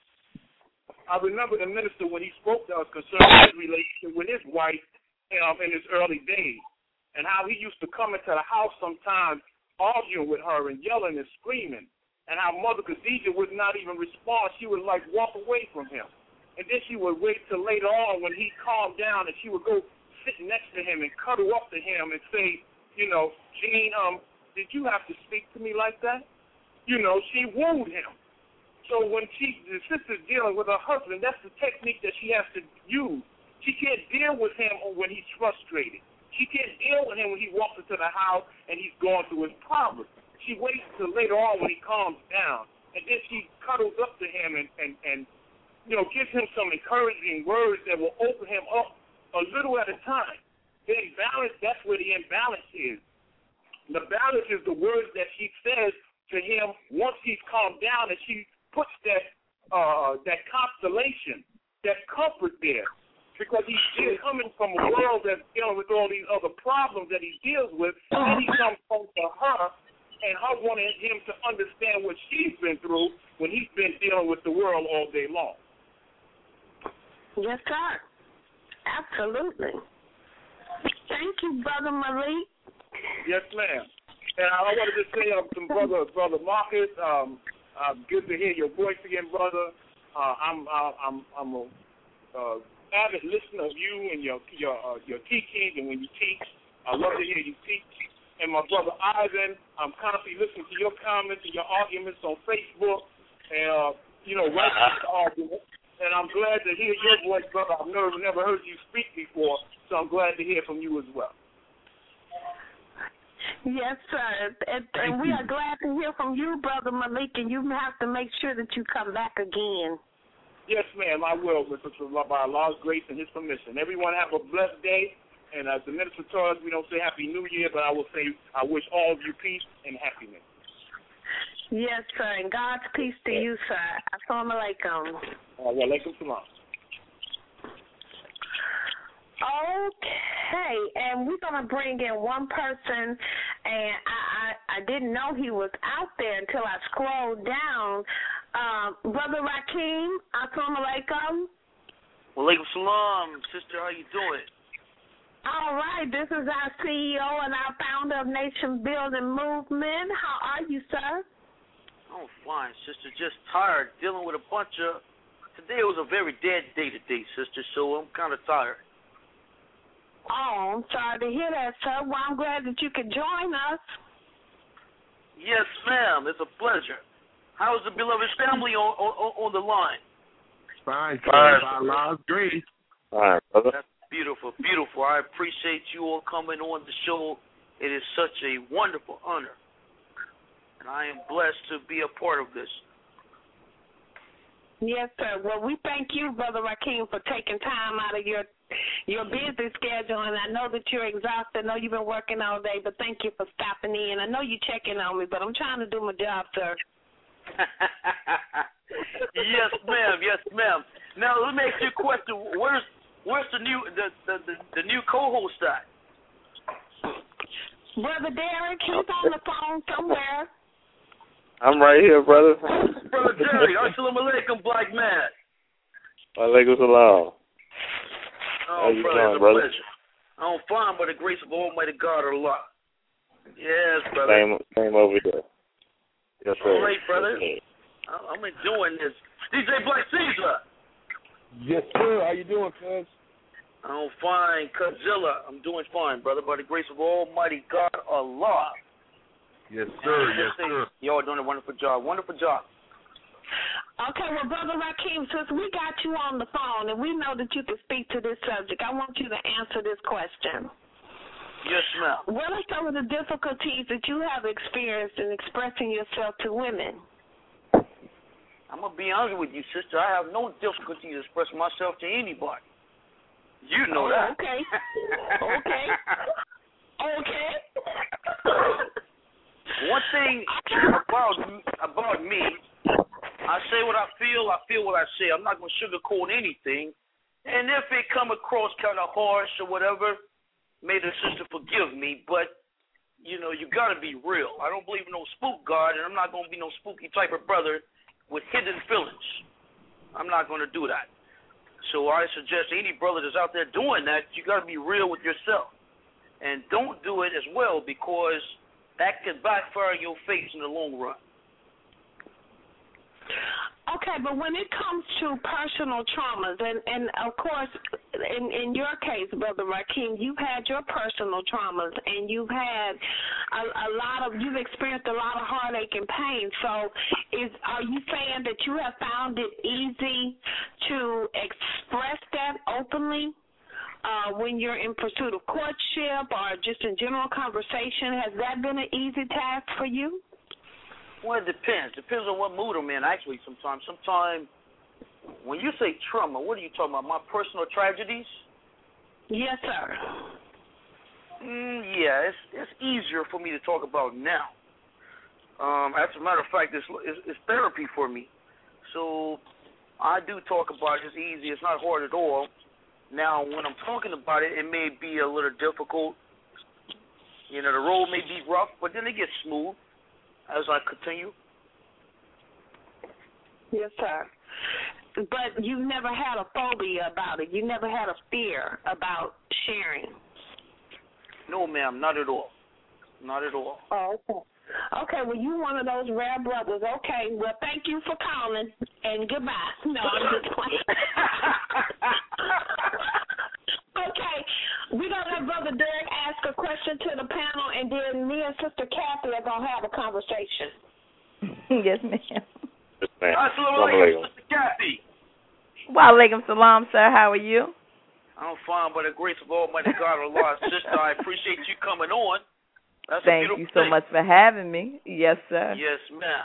I remember the minister when he spoke to us concerning his relationship with his wife um, in his early days, and how he used to come into the house sometimes arguing with her and yelling and screaming, and how Mother Khadijah would not even respond. She would like walk away from him. And then she would wait till later on when he calmed down, and she would go sit next to him and cuddle up to him and say, you know, Gene, um, did you have to speak to me like that? You know, she wooed him. So when she, the sister's dealing with her husband, that's the technique that she has to use. She can't deal with him when he's frustrated. She can't deal with him when he walks into the house and he's going through his problems. She waits till later on when he calms down, and then she cuddles up to him and, and, and you know, gives him some encouraging words that will open him up a little at a time. then balance, that's where the imbalance is. The balance is the words that she says to him once he's calmed down, and she puts that uh, that constellation, that comfort there. Because he's still coming from a world that's dealing with all these other problems that he deals with, and he comes home to her, and her wanting him to understand what she's been through when he's been dealing with the world all day long. Yes, sir. Absolutely. Thank you, Brother Malik. Yes, ma'am. And I wanted to say um, some brother, brother Marcus. Um, uh, good to hear your voice again, brother. Uh, I'm, uh, I'm, I'm a uh, avid listener of you and your your uh, your teachings, and when you teach, I love to hear you teach. And my brother Ivan, I'm constantly listening to your comments and your arguments on Facebook, and uh, you know, right to the argument. And I'm glad to hear your voice, brother. I've never never heard you speak before, so I'm glad to hear from you as well. Yes, sir. And, and we are glad to hear from you, Brother Malik, and you have to make sure that you come back again. Yes, ma'am, I will, by Allah's grace and His permission. Everyone have a blessed day. And as the minister told us, we don't say Happy New Year, but I will say I wish all of you peace and happiness. Yes, sir, and God's peace to you, sir. Assalamu alaikum. Wa alaikum salam. Okay, and we're going to bring in one person, and I, I, I didn't know he was out there until I scrolled down. Um, Brother Rakeem, assalamu alaikum. Wa alaikum salam. Sister, how you doing? All right, this is our C E O and our founder of Nation Building Movement. How are you, sir? I'm fine, sister. Just tired, dealing with a bunch of... Today was a very dead day today, sister, so I'm kind of tired. Oh, I'm sorry to hear that, sir. Well, I'm glad that you could join us. Yes, ma'am. It's a pleasure. How's the beloved family on, on, on the line? Fine, fine. By Allah's grace. Fine, brother. That's beautiful, beautiful. I appreciate you all coming on the show. It is such a wonderful honor, and I am blessed to be a part of this. Yes, sir. Well, we thank you, Brother Rakeem, for taking time out of your your busy schedule, and I know that you're exhausted. I know you've been working all day, but thank you for stopping in. I know you're checking on me, but I'm trying to do my job, sir. Yes, ma'am. Yes, ma'am. Now, let me ask you a question. Where's Where's the new the, the, the, the new co-host at? Brother Derek, he's on the phone somewhere. I'm right here, brother. Brother Jerry, assalamu alaikum, black man. Wa alaikum salam. Oh, you brother, doing, it's a brother? pleasure. I'm fine by the grace of Almighty God, Allah. Yes, brother. Same, same over there. Yes, sir. All right, brother. I'm enjoying this. D J Black Caesar. Yes, sir. How you doing, cuz? I'm fine, Godzilla. I'm doing fine, brother, by the grace of Almighty God, Allah. Yes, sir. Yes, sir. Y'all doing a wonderful job. Wonderful job. Okay, well, Brother Rakeem, since we got you on the phone and we know that you can speak to this subject, I want you to answer this question. Yes, ma'am. What are some of the difficulties that you have experienced in expressing yourself to women? I'm going to be honest with you, sister. I have no difficulty expressing myself to anybody. You know oh, that. Okay. okay. Okay. One thing about, about me, I say what I feel, I feel what I say. I'm not going to sugarcoat anything. And if it come across kind of harsh or whatever, may the sister forgive me. But, you know, you got to be real. I don't believe in no spook God, and I'm not going to be no spooky type of brother with hidden feelings. I'm not going to do that. So I suggest any brother that's out there doing that, you got to be real with yourself. And don't do it as well, because that could backfire in your face in the long run. Okay, but when it comes to personal traumas, and, and of course, in, in your case, Brother Rakeem, you've had your personal traumas, and you've had a, a lot of, you've experienced a lot of heartache and pain. So is are you saying that you have found it easy to express that openly uh, when you're in pursuit of courtship or just in general conversation? Has that been an easy task for you? Well, it depends. Depends on what mood I'm in, actually, sometimes. Sometimes, when you say trauma, what are you talking about? My personal tragedies? Yes, sir. Mm, yeah, it's it's easier for me to talk about now. Um, as a matter of fact, it's, it's it's therapy for me. So I do talk about it. It's easy. It's not hard at all. Now, when I'm talking about it, it may be a little difficult. You know, the road may be rough, but then it gets smooth as I continue. Yes, sir. But you never had a phobia about it. You never had a fear about sharing. No, ma'am, not at all. Not at all. Oh, okay. Okay, well, you one of those rare brothers. Okay, well, thank you for calling, and goodbye. No, I'm just playing. Okay, we're going to let Brother Derek ask a question to the panel, and then me and Sister Kathy are going to have a conversation. Yes, ma'am. Yes, ma'am. Assalamu alaikum, Sister Kathy. Wa alaikum salam, sir. How are you? I'm fine by the grace of Almighty God, Allah. Sister, I appreciate you coming on. That's Thank you so thing. much for having me. Yes, sir. Yes, ma'am.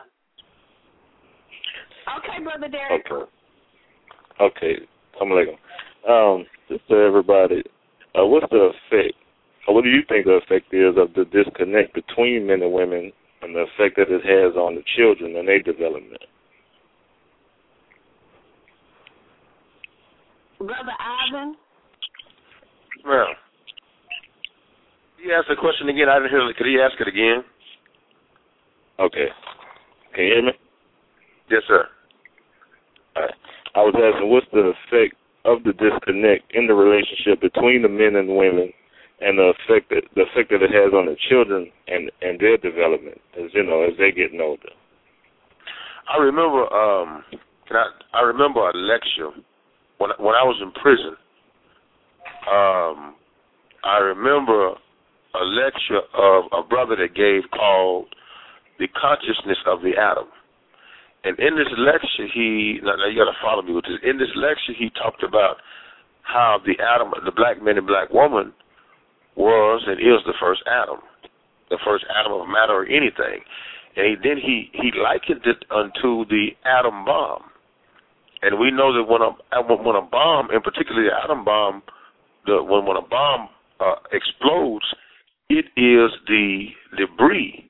Okay, Brother Derek. Okay. Okay. Assalamu alaikum. Um, just to everybody, uh, what's the effect, or what do you think the effect is of the disconnect between men and women and the effect that it has on the children and their development? Brother Ivan? Ma'am. He asked the question again. I didn't hear it. Could he ask it again? Okay. Can you hear me? Yes, sir. All right. I was asking, what's the effect of the disconnect in the relationship between the men and women, and the effect that the effect that it has on the children and, and their development, as you know, as they're getting older? I remember. Um, can I? I remember a lecture when when I was in prison. Um, I remember a lecture of a brother that gave called "The Consciousness of the Atom." And in this lecture, he, now, now you got to follow me with this. In this lecture, he talked about how the atom, the black man and black woman, was and is the first atom, the first atom of matter or anything. And he, then he, he likened it unto the atom bomb. And we know that when a when a bomb, and particularly the atom bomb, the, when when a bomb uh, explodes, it is the debris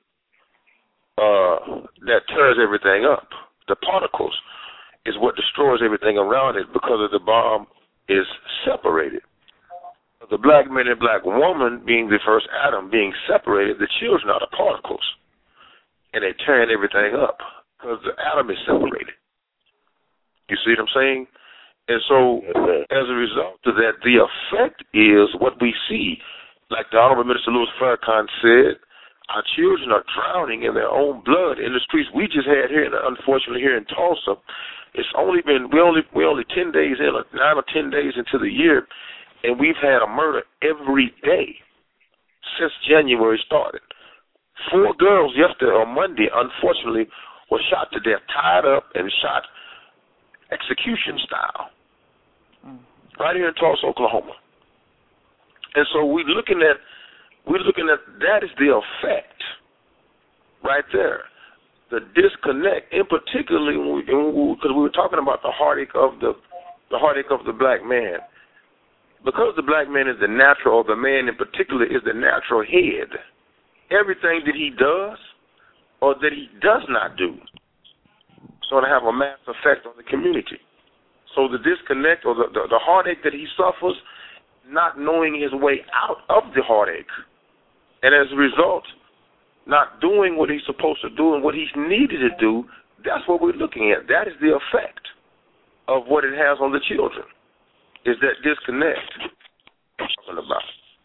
uh, that tears everything up. The particles is what destroys everything around it because of the bomb is separated. The black man and black woman being the first atom being separated, the children are the particles. And they're tearing everything up because the atom is separated. You see what I'm saying? And so as a result of that, the effect is what we see. Like the Honorable Minister Louis Farrakhan said, our children are drowning in their own blood in the streets. We just had here, unfortunately, here in Tulsa. It's only been we only we only ten days in, or nine or ten days into the year, and we've had a murder every day since January started. Four girls yesterday or Monday, unfortunately, were shot to death, tied up and shot execution style, mm. right here in Tulsa, Oklahoma. And so we're looking at. We're looking at that is the effect right there, the disconnect, and particularly when we, because we were talking about the heartache of the the heartache of the black man, because the black man is the natural, or the man in particular is the natural head. Everything that he does or that he does not do is going to have a mass effect on the community. So the disconnect or the, the, the heartache that he suffers, not knowing his way out of the heartache. And as a result, not doing what he's supposed to do and what he's needed to do, that's what we're looking at. That is the effect of what it has on the children, is that disconnect I'm talking about.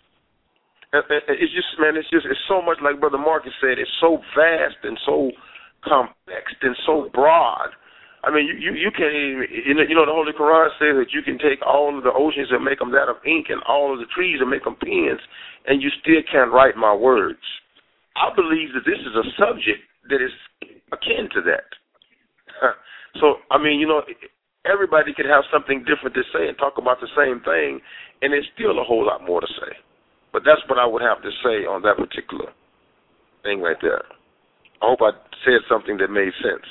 It's just, man, it's just, it's so much like Brother Marcus said, it's so vast and so complex and so broad. I mean, you, you, you can't even, you know, the Holy Quran says that you can take all of the oceans and make them that of ink and all of the trees and make them pens, and you still can't write my words. I believe that this is a subject that is akin to that. So, I mean, you know, everybody could have something different to say and talk about the same thing, and there's still a whole lot more to say. But that's what I would have to say on that particular thing right there. I hope I said something that made sense.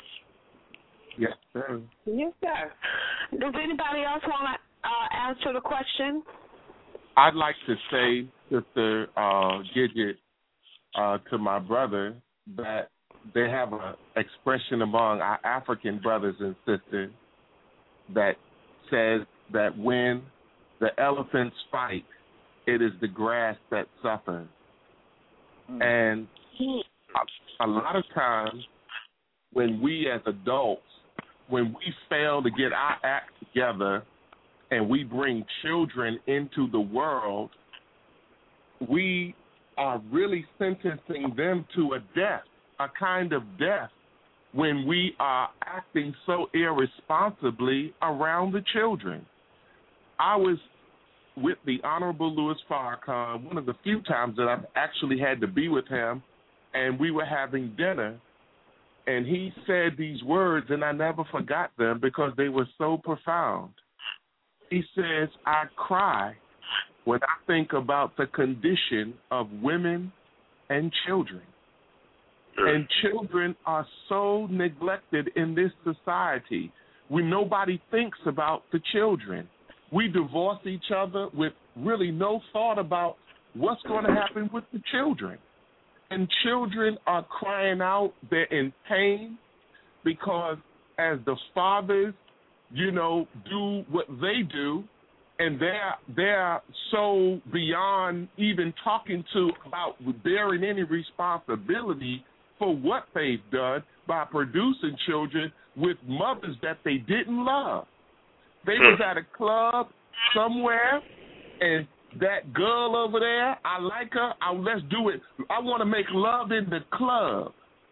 Yes, sir. Yes, sir. Does anybody else want to uh, answer the question? I'd like to say, Sister uh, Gidget, uh, to my brother that they have an expression among our African brothers and sisters that says that when the elephants fight, it is the grass that suffers. Mm. And a, a lot of times when we as adults, when we fail to get our act together and we bring children into the world, we are really sentencing them to a death, a kind of death, when we are acting so irresponsibly around the children. I was with the Honorable Louis Farrakhan one of the few times that I've actually had to be with him, and we were having dinner, and he said these words, and I never forgot them because they were so profound. He says, I cry when I think about the condition of women and children. And children are so neglected in this society. We nobody thinks about the children. We divorce each other with really no thought about what's going to happen with the children. And children are crying out. They're in pain because as the fathers, you know, do what they do, and they're they're so beyond even talking to about bearing any responsibility for what they've done by producing children with mothers that they didn't love. They was at a club somewhere, and that girl over there, I like her, I, let's do it. I want to make love in the club.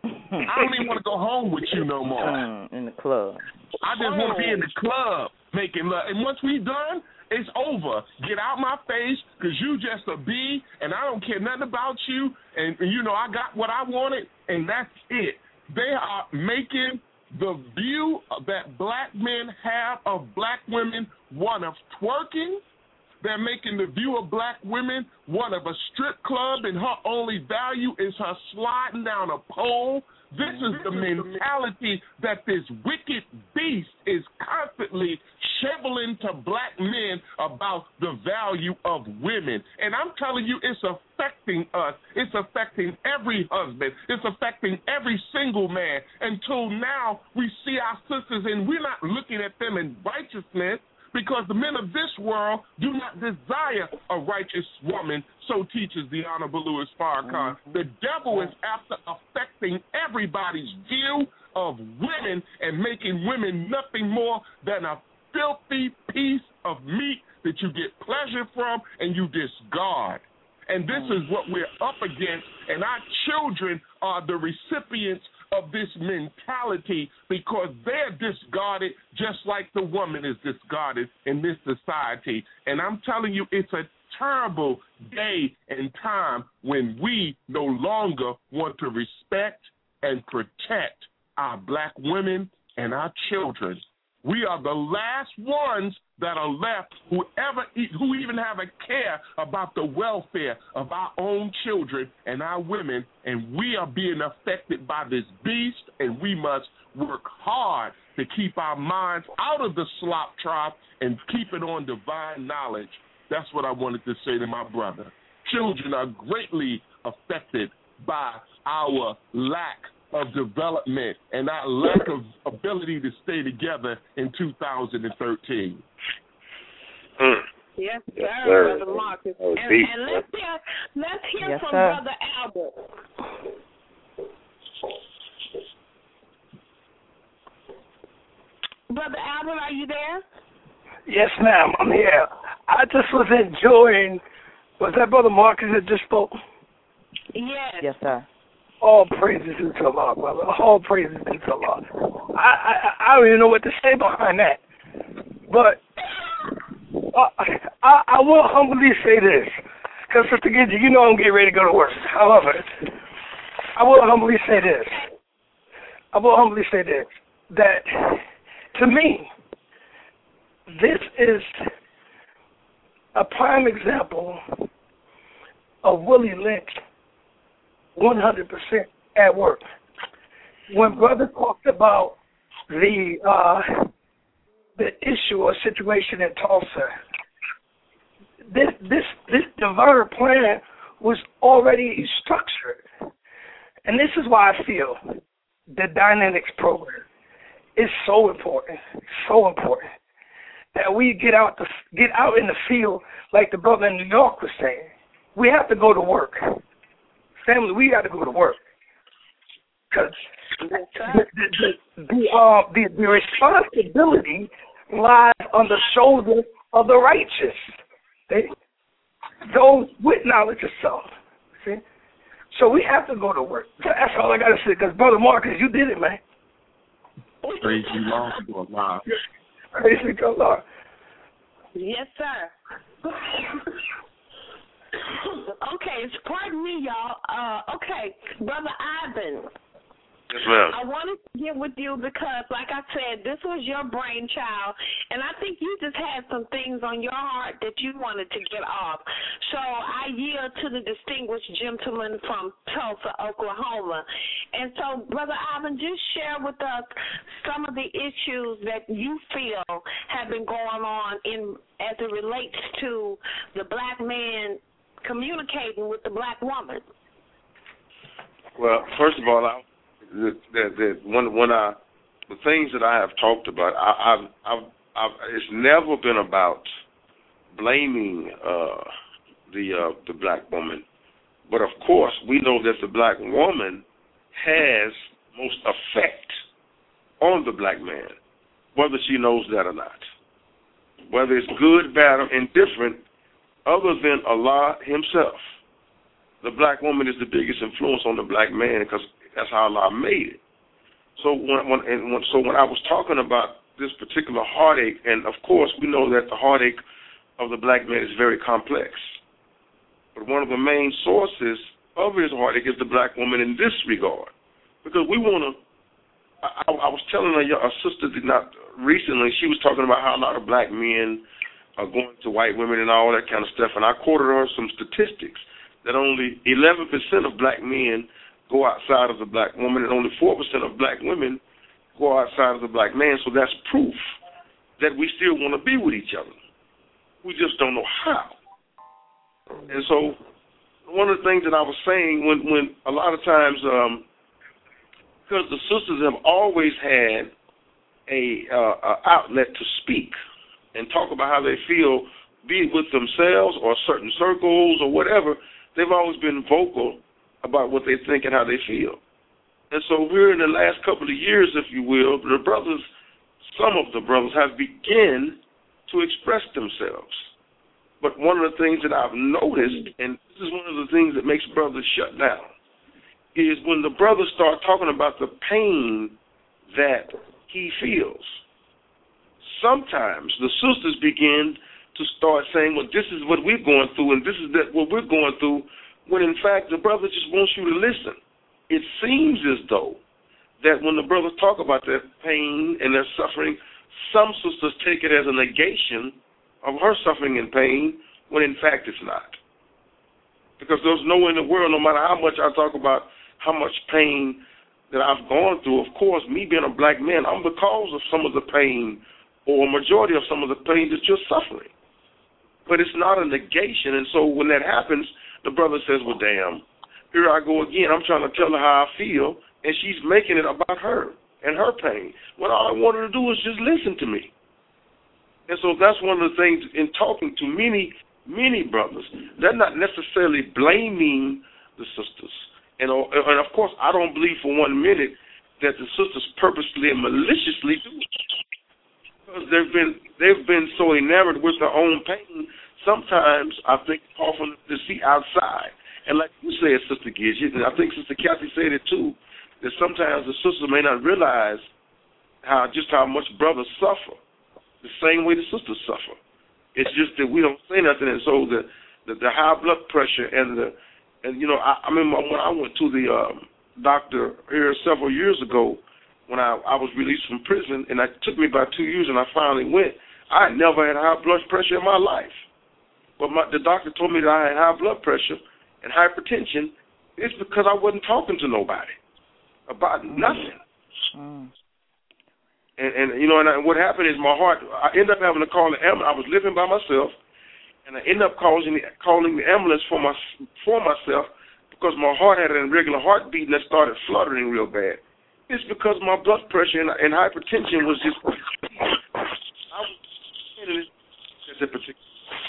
I don't even want to go home with you no more. Mm, in the club. I just want to be in the club making love. And once we done, it's over. Get out my face because you just a bee, and I don't care nothing about you. And, and, you know, I got what I wanted, and that's it. They are making the view that black men have of black women one of twerking. They're making the view of black women one of a strip club, and her only value is her sliding down a pole. This is the mentality that this wicked beast is constantly shoveling to black men about the value of women. And I'm telling you, it's affecting us. It's affecting every husband. It's affecting every single man. Until now, we see our sisters, and we're not looking at them in righteousness, because the men of this world do not desire a righteous woman, so teaches the Honorable Louis Farrakhan. Mm-hmm. The devil is after affecting everybody's view of women and making women nothing more than a filthy piece of meat that you get pleasure from and you discard. And this is what we're up against, and our children are the recipients of this mentality because they're discarded just like the woman is discarded in this society. And I'm telling you, it's a terrible day and time when we no longer want to respect and protect our black women and our children. We are the last ones that are left who ever who even have a care about the welfare of our own children and our women, and we are being affected by this beast, and we must work hard to keep our minds out of the slop trough and keep it on divine knowledge. That's what I wanted to say to my brother. Children are greatly affected by our lack of development and our lack of ability to stay together in two thousand thirteen. Mm. Yes, sir, yes, sir. Brother Marcus. Oh, and, and let's hear, let's hear yes, from sir. Brother Albert. Brother Albert, are you there? Yes, ma'am, I'm here. I just was enjoying, was that Brother Marcus that just spoke? Yes. Yes, sir. All praises due to Allah, brother. All praises due to Allah. I, I, I don't even know what to say behind that. But uh, I, I will humbly say this, because Sister Gidget, you know I'm getting ready to go to work. However, I will humbly say this. I will humbly say this, that to me, this is a prime example of Willie Lynch one hundred percent at work. When brother talked about the uh, the issue or situation in Tulsa, this this this divine plan was already structured, and this is why I feel the Dynamics program is so important, so important that we get out the get out in the field like the brother in New York was saying. We have to go to work, family. We got to go to work because the the the, the, uh, the the responsibility lies on the shoulders of the righteous. They, those with knowledge of self. See? So we have to go to work. That's all I got to say, because Brother Marcus, you did it, man. Praise you, Lord. Wow. Praise you, Lord. Yes, sir. Okay, pardon me, y'all. Uh, okay, Brother Ivan. Yes, ma'am. I wanted to get with you because, like I said, this was your brainchild, and I think you just had some things on your heart that you wanted to get off. So I yield to the distinguished gentleman from Tulsa, Oklahoma. And so, Brother Ivan, just share with us some of the issues that you feel have been going on in as it relates to the black man communicating with the black woman. Well, first of all, I That, that, that when when I the things that I have talked about, I, I've, I've, I've it's never been about blaming uh, the uh, the black woman, but of course we know that the black woman has most effect on the black man, whether she knows that or not, whether it's good, bad, or indifferent. Other than Allah Himself, the black woman is the biggest influence on the black man because that's how Allah made it. So when, when, and when, so when I was talking about this particular heartache, and of course we know that the heartache of the black man is very complex, but one of the main sources of his heartache is the black woman in this regard, because we want to. I, I was telling a, a sister did not recently. She was talking about how a lot of black men are going to white women and all that kind of stuff, and I quoted her some statistics that only eleven percent of black men go outside of the black woman, and only four percent of black women go outside of the black man. So that's proof that we still want to be with each other. We just don't know how. And so one of the things that I was saying, when, when a lot of times, um, because the sisters have always had a, uh, a outlet to speak and talk about how they feel, be it with themselves or certain circles or whatever, they've always been vocal about what they think and how they feel. And so we're in the last couple of years, if you will, the brothers, some of the brothers have begun to express themselves. But one of the things that I've noticed, and this is one of the things that makes brothers shut down, is when the brothers start talking about the pain that he feels. Sometimes the sisters begin to start saying, well, this is what we're going through, and this is that what we're going through, when in fact the brother just wants you to listen. It seems as though that when the brothers talk about their pain and their suffering, some sisters take it as a negation of her suffering and pain, when in fact it's not. Because there's no way in the world, no matter how much I talk about how much pain that I've gone through, of course, me being a black man, I'm the cause of some of the pain or a majority of some of the pain that you're suffering. But it's not a negation, and so when that happens, the brother says, well, damn, here I go again. I'm trying to tell her how I feel, and she's making it about her and her pain, when all I want her to do is just listen to me. And so that's one of the things in talking to many, many brothers. They're not necessarily blaming the sisters. And, and of course, I don't believe for one minute that the sisters purposely and maliciously do it. Because they've been they've been so enamored with their own pain. Sometimes I think often to see outside, and like you said, Sister Gidget, and I think Sister Kathy said it too, that sometimes the sisters may not realize how just how much brothers suffer, the same way the sisters suffer. It's just that we don't say nothing, and so the the, the high blood pressure and the and you know I, I remember when I went to the um, doctor here several years ago. When I, I was released from prison, and it took me about two years, and I finally went. I had never had high blood pressure in my life. But my, the doctor told me that I had high blood pressure and hypertension. It's because I wasn't talking to nobody about nothing. Mm. And, and, you know, and I, what happened is my heart, I ended up having to call the ambulance. I was living by myself, and I ended up calling calling the ambulance for my for myself because my heart had an irregular heartbeat and it started fluttering real bad. It's because my blood pressure and, and hypertension was just. I was at that particular.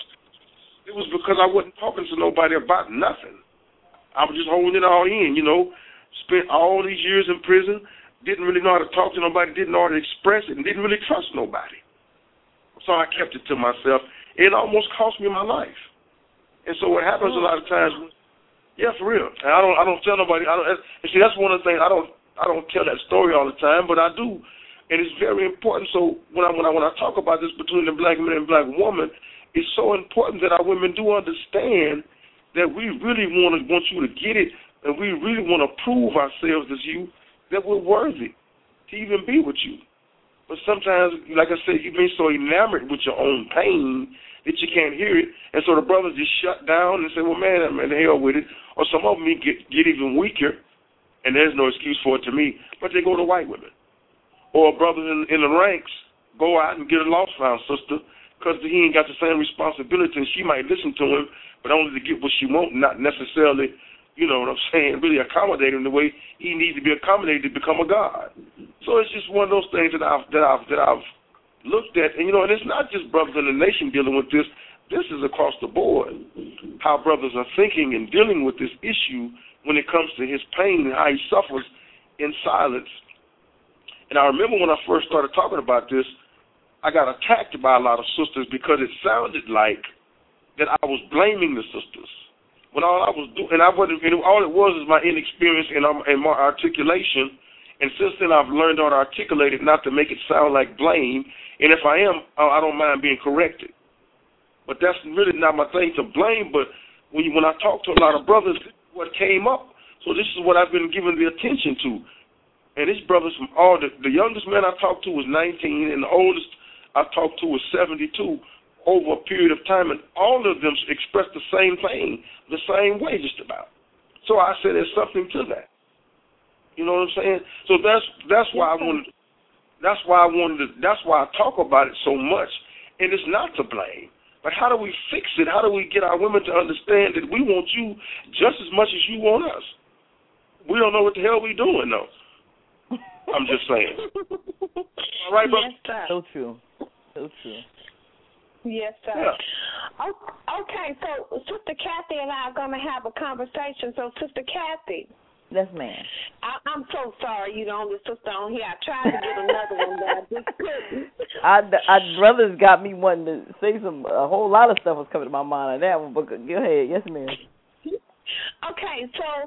It was because I wasn't talking to nobody about nothing. I was just holding it all in, you know. Spent all these years in prison, didn't really know how to talk to nobody, didn't know how to express it, and didn't really trust nobody. So I kept it to myself. It almost cost me my life. And so what happens oh. a lot of times, yeah, for real. And I don't, I don't tell nobody. I don't. And see, that's one of the things I don't, I don't tell that story all the time, but I do, and it's very important. So when I, when I, when I talk about this between the black man and black woman, it's so important that our women do understand that we really want to want you to get it, and we really want to prove ourselves as you that we're worthy to even be with you. But sometimes, like I said, you've been so enamored with your own pain that you can't hear it, and so the brothers just shut down and say, well, man, I'm in the hell with it. Or some of them get, get even weaker, and there's no excuse for it to me, but they go to white women. Or brothers in, in the ranks go out and get a lost found sister because he ain't got the same responsibility, and she might listen to him, but only to get what she wants, not necessarily, you know what I'm saying, really accommodate him the way he needs to be accommodated to become a god. So it's just one of those things that I've that I've that I've looked at, and you know, and it's not just brothers in the nation dealing with this. This is across the board. How brothers are thinking and dealing with this issue when it comes to his pain and how he suffers in silence. And I remember when I first started talking about this, I got attacked by a lot of sisters because it sounded like that I was blaming the sisters. When all I was doing, and I wasn't, and all it was is my inexperience and, um, and my articulation. And since then, I've learned how to articulate it, not to make it sound like blame. And if I am, I don't mind being corrected. But that's really not my thing to blame. But when you, when I talk to a lot of brothers, this is what came up. So this is what I've been giving the attention to. And these brothers from all the, the youngest man I talked to was nineteen, and the oldest I talked to was seventy-two. Over a period of time, and all of them expressed the same thing, the same way, just about. So I said there's something to that. You know what I'm saying? So that's that's why I wanted. That's why I wanted. To, that's why I talk about it so much. And it's not to blame, but how do we fix it? How do we get our women to understand that we want you just as much as you want us? We don't know what the hell we're doing, though. I'm just saying. All right, bro. Yes, so true. So true. Yes, sir. Yeah. Okay, so Sister Kathy and I are going to have a conversation. So, Sister Kathy. Yes, ma'am. I, I'm so sorry you don't the sister on here. I tried to get another one, but I just couldn't. I, I, brothers got me wanting to say some, a whole lot of stuff was coming to my mind on that one, but go ahead. Yes, ma'am. Okay,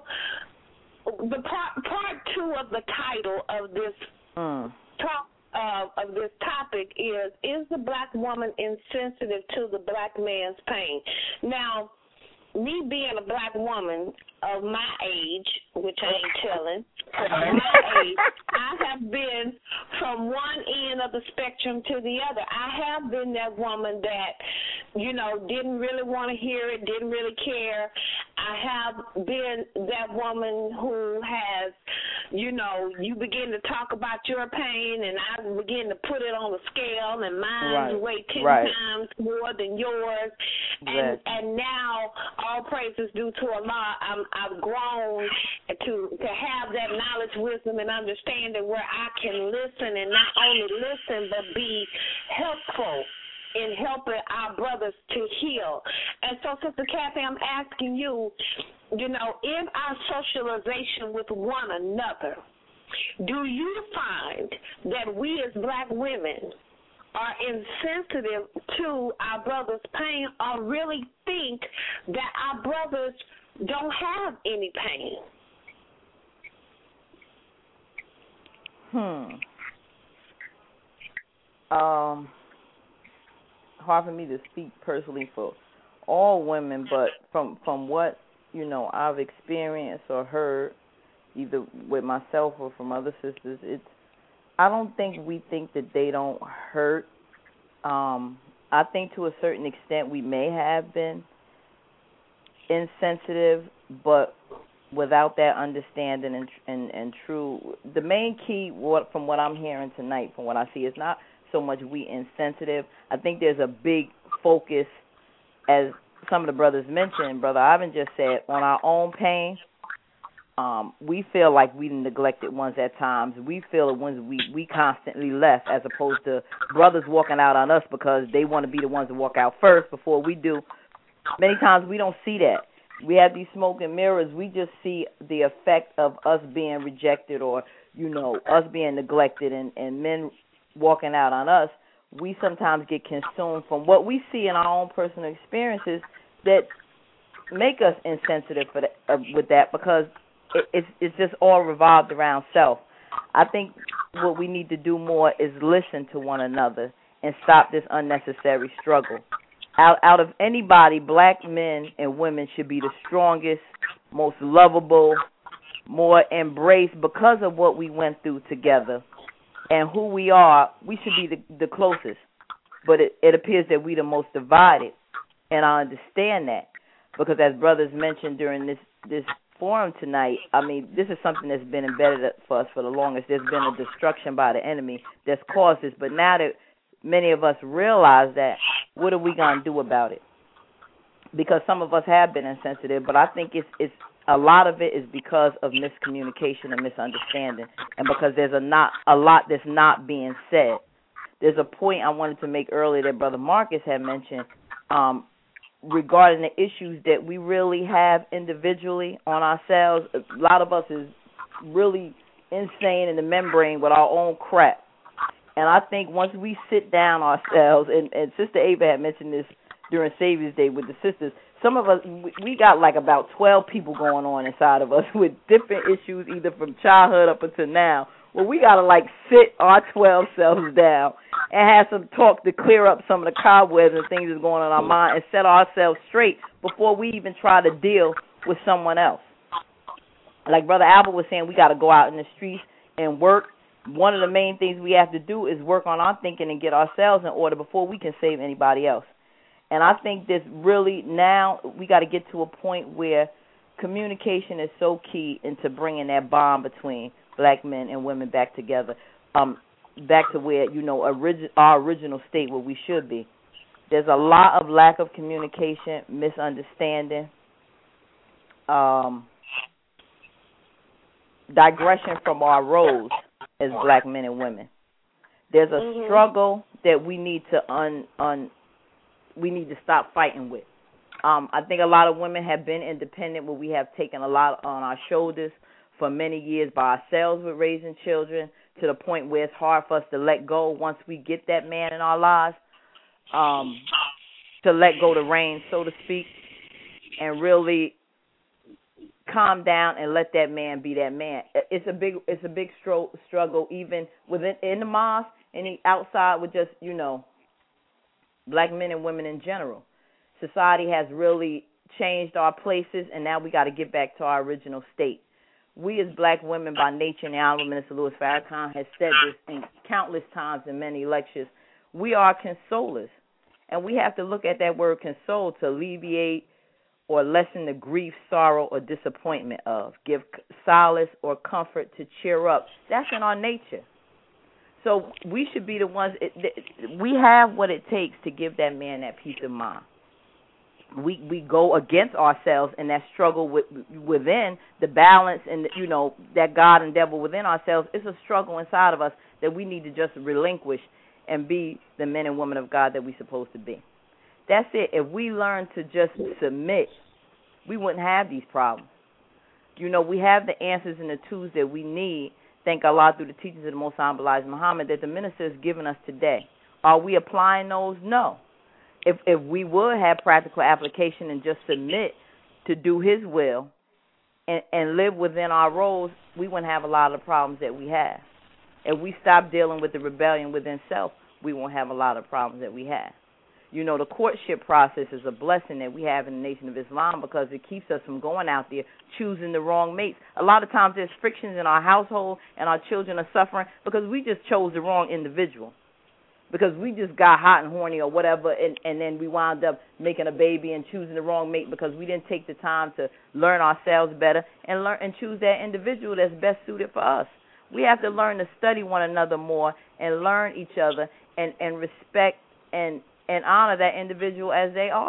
so the part, part two of the title of this mm. talk Uh, of this topic is, is the black woman insensitive to the black man's pain? Now, me being a black woman of my age, which I ain't telling, of my age, I have been from one end of the spectrum to the other. I have been that woman that, you know, didn't really want to hear it, didn't really care. I have been that woman who has, you know, you begin to talk about your pain, and I begin to put it on the scale, and mine right. weigh ten right. times more than yours. And right. and now, all praises due to Allah, I'm, I've grown to to have that knowledge, wisdom, and understanding where I can listen, and not only listen, but be helpful in helping our brothers to heal. And so, Sister Kathy, I'm asking you, you know, in our socialization with one another, do you find that we as black women are insensitive to our brothers' pain, or really think that our brothers don't have any pain? Hmm. Um... hard for me to speak personally for all women, but from from what, you know, I've experienced or heard, either with myself or from other sisters, it's, I don't think we think that they don't hurt. Um, I think to a certain extent we may have been insensitive, but without that understanding and and, and true, the main key, what from what I'm hearing tonight, from what I see, is not so much we insensitive. I think there's a big focus as some of the brothers mentioned, Brother Ivan just said, on our own pain, um, we feel like we neglected ones at times. We feel the ones we, we constantly left, as opposed to brothers walking out on us because they want to be the ones to walk out first before we do. Many times we don't see that. We have these smoke and mirrors. We just see the effect of us being rejected or, you know, us being neglected and, and men walking out on us. We sometimes get consumed from what we see in our own personal experiences that make us insensitive for that, uh, with that because it, it's, it's just all revolved around self. I think what we need to do more is listen to one another and stop this unnecessary struggle. Out, out of anybody, black men and women should be the strongest, most lovable, more embraced because of what we went through together. And who we are, we should be the, the closest. But it, it appears that we're the most divided. And I understand that. Because as brothers mentioned during this, this forum tonight, I mean, this is something that's been embedded for us for the longest. There's been a destruction by the enemy that's caused this. But now that many of us realize that, what are we going to do about it? Because some of us have been insensitive, but I think it's it's a lot of it is because of miscommunication and misunderstanding, and because there's a not a lot that's not being said. There's a point I wanted to make earlier that Brother Marcus had mentioned um, regarding the issues that we really have individually on ourselves. A lot of us is really insane in the membrane with our own crap. And I think once we sit down ourselves, and, and Sister Ava had mentioned this during Savior's Day with the sisters, some of us, we got like about twelve people going on inside of us with different issues, either from childhood up until now. Well, we got to like sit our twelve selves down and have some talk to clear up some of the cobwebs and things that's going on in our mind and set ourselves straight before we even try to deal with someone else. Like Brother Albert was saying, we got to go out in the streets and work. One of the main things we have to do is work on our thinking and get ourselves in order before we can save anybody else. And I think this really now we got to get to a point where communication is so key into bringing that bond between black men and women back together, um, back to where, you know, origi- our original state where we should be. There's a lot of lack of communication, misunderstanding, um, digression from our roles as black men and women. There's a mm-hmm. struggle that we need to un, un we need to stop fighting with. Um, I think a lot of women have been independent, where we have taken a lot on our shoulders for many years by ourselves with raising children, to the point where it's hard for us to let go once we get that man in our lives, um, to let go the reins, so to speak, and really calm down and let that man be that man. It's a big, it's a big stro- struggle, even within in the mosque and outside with just, you know, black men and women in general. Society has really changed our places, and now we got to get back to our original state. We as black women by nature, and the Honorable Minister Louis Farrakhan has said this in countless times in many lectures, we are consolers. And we have to look at that word console to alleviate or lessen the grief, sorrow, or disappointment of. Give solace or comfort, to cheer up. That's in our nature. So we should be the ones, it, it, we have what it takes to give that man that peace of mind. We we go against ourselves in that struggle with, within the balance and, the, you know, that God and devil within ourselves. It's a struggle inside of us that we need to just relinquish and be the men and women of God that we're supposed to be. That's it. If we learn to just submit, we wouldn't have these problems. You know, we have the answers and the tools that we need, thank Allah, through the teachings of the Most High Elijah Muhammad, that the minister has given us today. Are we applying those? No. If if we would have practical application and just submit to do his will and, and live within our roles, we wouldn't have a lot of the problems that we have. If we stop dealing with the rebellion within self, we won't have a lot of problems that we have. You know, the courtship process is a blessing that we have in the Nation of Islam, because it keeps us from going out there choosing the wrong mates. A lot of times there's frictions in our household and our children are suffering because we just chose the wrong individual. Because we just got hot and horny or whatever, and, and then we wound up making a baby and choosing the wrong mate because we didn't take the time to learn ourselves better and learn and choose that individual that's best suited for us. We have to learn to study one another more and learn each other and, and respect and, and honor that individual as they are.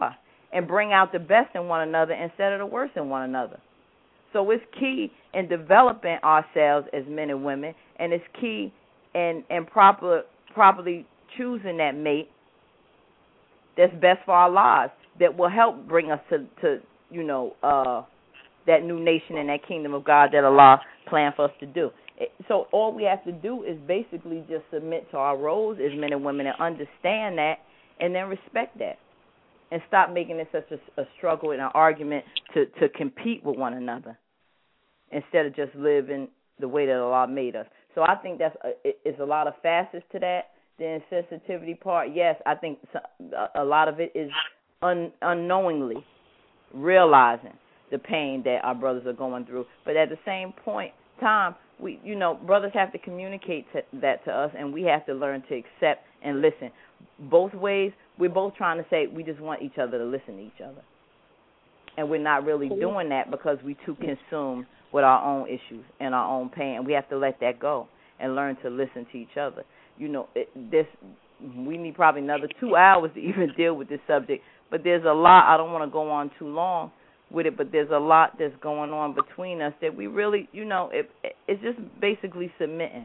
and bring out the best in one another instead of the worst in one another. So it's key in developing ourselves as men and women, and it's key in, in proper, properly choosing that mate that's best for our lives, that will help bring us to, to you know, uh, that new nation and that kingdom of God that Allah planned for us to do. So all we have to do is basically just submit to our roles as men and women and understand that, and then respect that, and stop making it such a, a struggle and an argument to, to compete with one another instead of just living the way that Allah made us. So I think that's a, it's a lot of facets to that. The insensitivity part, yes, I think a lot of it is un, unknowingly realizing the pain that our brothers are going through. But at the same point time, we, you know, brothers have to communicate to, that to us, and we have to learn to accept and listen. Both ways, we're both trying to say we just want each other to listen to each other. And we're not really doing that because we're too consumed with our own issues and our own pain. And we have to let that go and learn to listen to each other. You know, it, this we need probably another two hours to even deal with this subject. But there's a lot. I don't want to go on too long with it, but there's a lot that's going on between us that we really, you know, it, it, it's just basically submitting.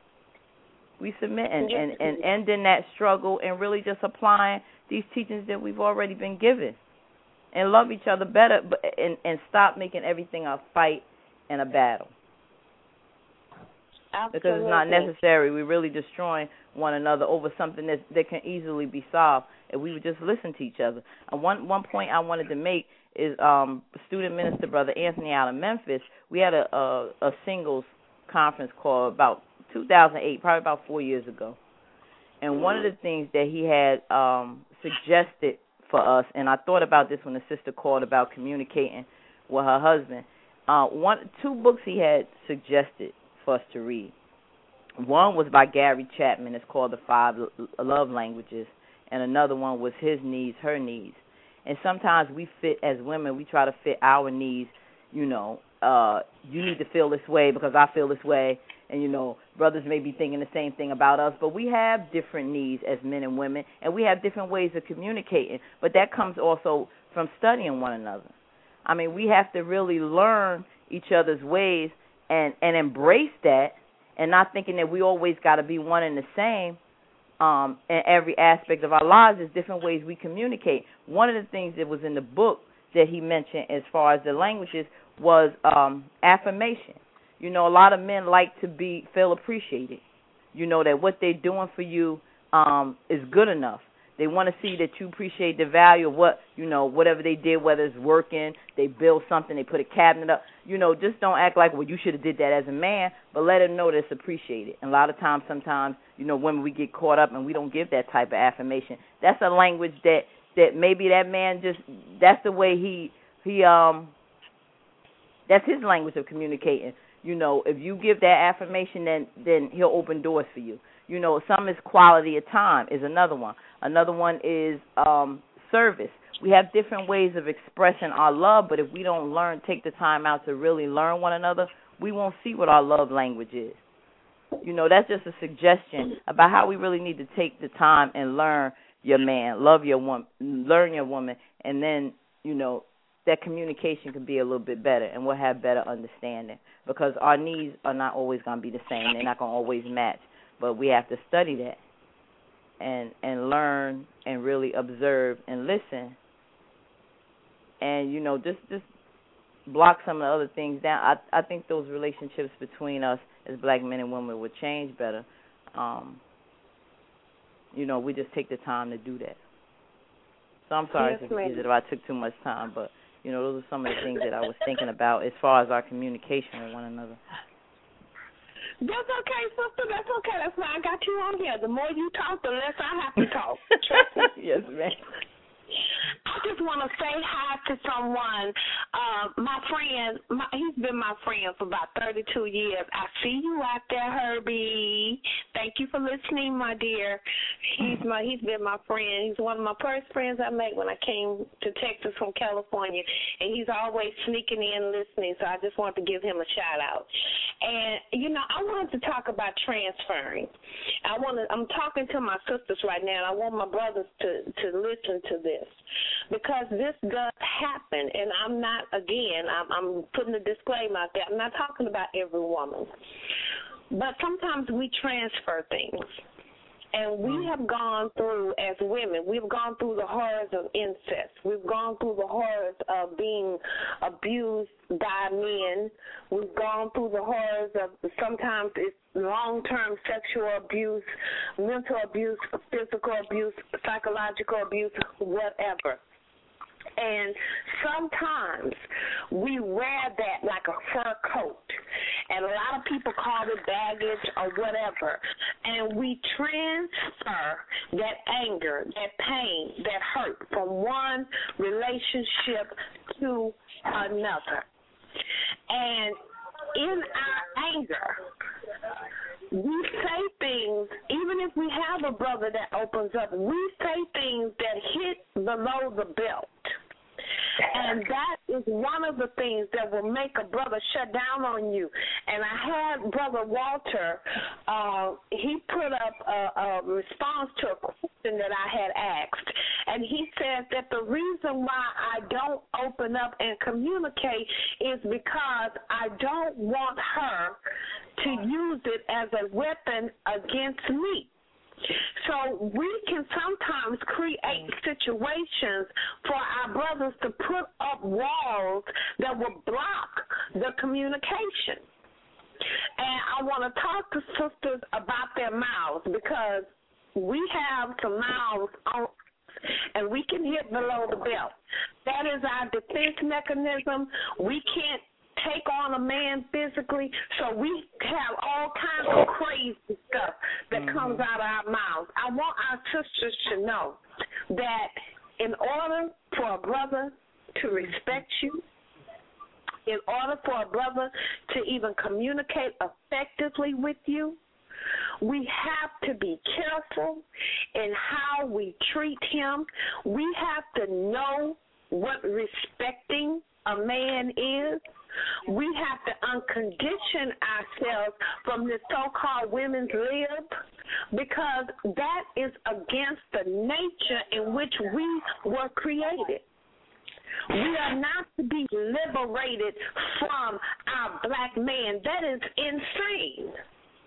We submitting and, and ending that struggle and really just applying these teachings that we've already been given, and love each other better, but and, and stop making everything a fight and a battle. Absolutely. Because it's not necessary. We're really destroying one another over something that that can easily be solved if we would just listen to each other. And one one point I wanted to make is um, student minister Brother Anthony out of Memphis. We had a, a, a singles conference call about two thousand eight, probably about four years ago. And one of the things that he had um, suggested for us, and I thought about this when the sister called about communicating with her husband, uh, one two books he had suggested for us to read. One was by Gary Chapman. It's called The Five Love Languages. And another one was His Needs, Her Needs. And sometimes we fit, as women, we try to fit our needs, you know, uh, you need to feel this way because I feel this way. And, you know, brothers may be thinking the same thing about us. But we have different needs as men and women, and we have different ways of communicating. But that comes also from studying one another. I mean, we have to really learn each other's ways and, and embrace that, and not thinking that we always got to be one and the same. Um, in every aspect of our lives, there's different ways we communicate. One of the things that was in the book that he mentioned as far as the languages was um, affirmation. You know, a lot of men like to be feel appreciated. You know, that what they're doing for you um, is good enough. They want to see that you appreciate the value of what, you know, whatever they did, whether it's working, they build something, they put a cabinet up. You know, just don't act like, well, you should have did that as a man, but let them know that it's appreciated. And a lot of times, sometimes, you know, women, we get caught up and we don't give that type of affirmation. That's a language that, that maybe that man just, that's the way he, he um, that's his language of communicating. You know, if you give that affirmation, then, then he'll open doors for you. You know, some is quality of time is another one. Another one is um, service. We have different ways of expressing our love, but if we don't learn, take the time out to really learn one another, we won't see what our love language is. You know, that's just a suggestion about how we really need to take the time and learn your man, love your woman, learn your woman, and then, you know, that communication can be a little bit better, and we'll have better understanding, because our needs are not always going to be the same. They're not going to always match. But we have to study that and and learn and really observe and listen. And, you know, just, just block some of the other things down. I, I think those relationships between us as black men and women would change better. Um, you know, we just take the time to do that. So I'm sorry yes, if I took too much time, but, you know, those are some of the things that I was thinking about as far as our communication with one another. That's okay, sister. That's okay. That's why I got you on here. The more you talk, the less I have to talk. Trust me. Yes, ma'am. I just want to say hi to someone. Uh, my friend, my, he's been my friend for about thirty-two years. I see you out there, Herbie. Thank you for listening, my dear. He's my he's been my friend. He's one of my first friends I met when I came to Texas from California, and he's always sneaking in listening. So I just wanted to give him a shout out. And you know, I wanted to talk about transferring. I want to. I'm talking to my sisters right now, and I want my brothers to to listen to this. because this does happen, and I'm not, again, I'm, I'm putting a disclaimer out there. I'm not talking about every woman. But sometimes we transfer things. And we have gone through, as women, we've gone through the horrors of incest. We've gone through the horrors of being abused by men. We've gone through the horrors of sometimes it's long-term sexual abuse, mental abuse, physical abuse, psychological abuse, whatever. And sometimes we wear that like a fur coat, and a lot of people call it baggage or whatever, and we transfer that anger, that pain, that hurt from one relationship to another. And in our anger, we say things, even if we have a brother that opens up, we say things that hit below the belt. And that is one of the things that will make a brother shut down on you. And I had Brother Walter, uh, he put up a, a response to a question that I had asked. And he said that the reason why I don't open up and communicate is because I don't want her to use it as a weapon against me. So we can sometimes create situations for our brothers to put up walls that will block the communication. And I want to talk to sisters about their mouths, because we have some mouths on, and we can hit below the belt. That is our defense mechanism. We can't take on a man physically, so we have all kinds of crazy stuff that mm-hmm. comes out of our mouths. I want our sisters to know that in order for a brother to respect you, in order for a brother to even communicate effectively with you, we have to be careful in how we treat him. We have to know what respecting a man is. We have to uncondition ourselves from this so-called women's lib, because that is against the nature in which we were created. We are not to be liberated from our black man. That is insane.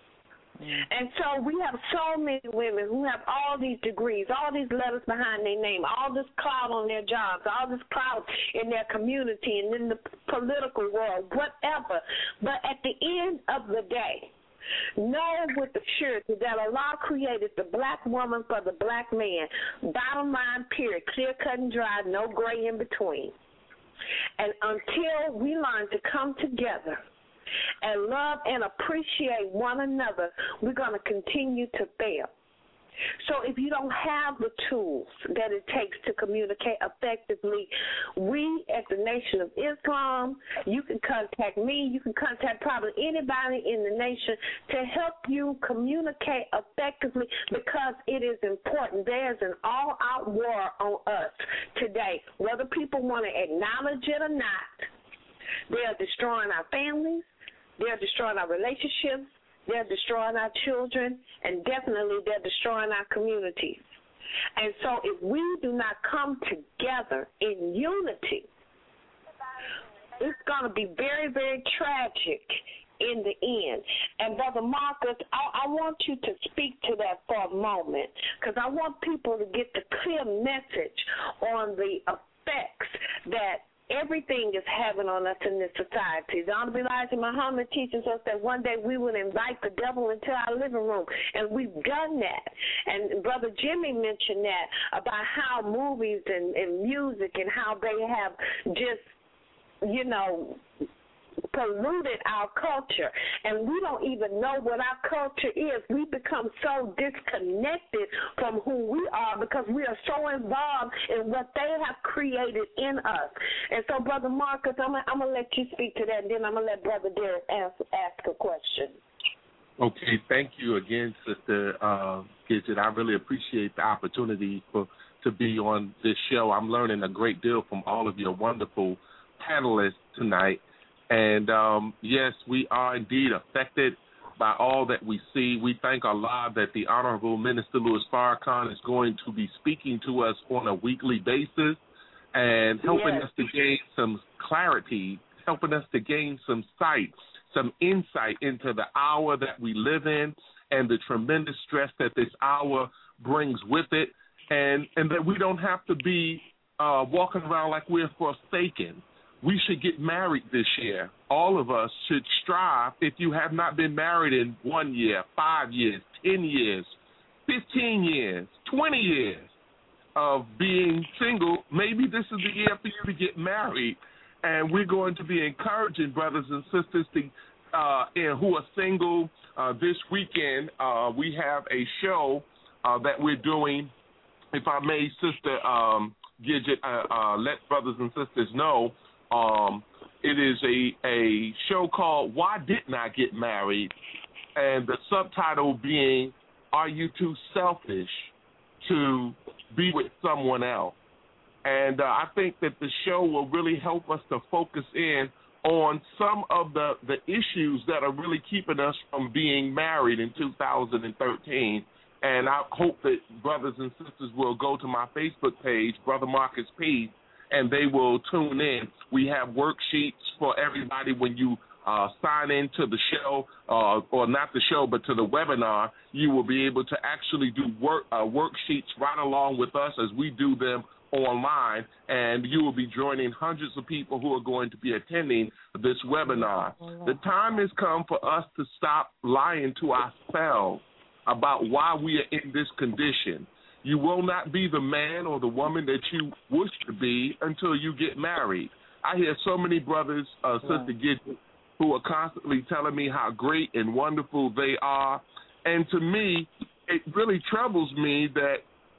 And so we have so many women who have all these degrees, all these letters behind their name, all this clout on their jobs, all this clout in their community and in the political world, whatever. But at the end of the day, know with the surety that Allah created the black woman for the black man. Bottom line, period, clear cut and dry, no gray in between. And until we learn to come together and love and appreciate one another, we're going to continue to fail. So if you don't have the tools that it takes to communicate effectively, we at the Nation of Islam, you can contact me, you can contact probably anybody in the nation to help you communicate effectively, because it is important. There's an all-out war on us today. Whether people want to acknowledge it or not, they are destroying our families, they're destroying our relationships, they're destroying our children, and definitely they're destroying our communities. And so if we do not come together in unity, it's going to be very, very tragic in the end. And Brother Marcus, I, I want you to speak to that for a moment, because I want people to get the clear message on the effects that everything is having on us in this society. The Honorable Elijah Muhammad teaches us that one day we will invite the devil into our living room, and we've done that. And Brother Jimmy mentioned that about how movies and, and music and how they have just, you know, polluted our culture, and we don't even know what our culture is. We become so disconnected from who we are because we are so involved in what they have created in us. And so, Brother Marcus, I'm, I'm going to let you speak to that, and then I'm going to let Brother Derek ask, ask a question. Okay, thank you again, Sister uh, Gidget. I really appreciate the opportunity for to be on this show. I'm learning a great deal from all of your wonderful panelists tonight. And, um, yes, we are indeed affected by all that we see. We thank Allah that the Honorable Minister Louis Farrakhan is going to be speaking to us on a weekly basis. and helping Yes. us to gain some clarity, helping us to gain some sight, some insight into the hour that we live in and the tremendous stress that this hour brings with it, and, and that we don't have to be uh, walking around like we're forsaken. We should get married this year. All of us should strive, if you have not been married in one year, five years, ten years, fifteen years, twenty years of being single, maybe this is the year for you to get married. And we're going to be encouraging brothers and sisters to, uh, and who are single uh, this weekend. Uh, we have a show uh, that we're doing. If I may, Sister um, Gidget, uh, uh, let brothers and sisters know, um, it is a, a show called Why Didn't I Get Married? And the subtitle being, Are You Too Selfish to Be With Someone Else? And uh, I think that the show will really help us to focus in on some of the, the issues that are really keeping us from being married in two thousand thirteen. And I hope that brothers and sisters will go to my Facebook page, Brother Marcus P., and they will tune in. We have worksheets for everybody when you uh, sign into the show, uh, or not the show, but to the webinar. You will be able to actually do work uh, worksheets right along with us as we do them online, and you will be joining hundreds of people who are going to be attending this webinar. The time has come for us to stop lying to ourselves about why we are in this condition. You will not be the man or the woman that you wish to be until you get married. I hear so many brothers, uh, Sister Gidget, who are constantly telling me how great and wonderful they are, and to me, it really troubles me that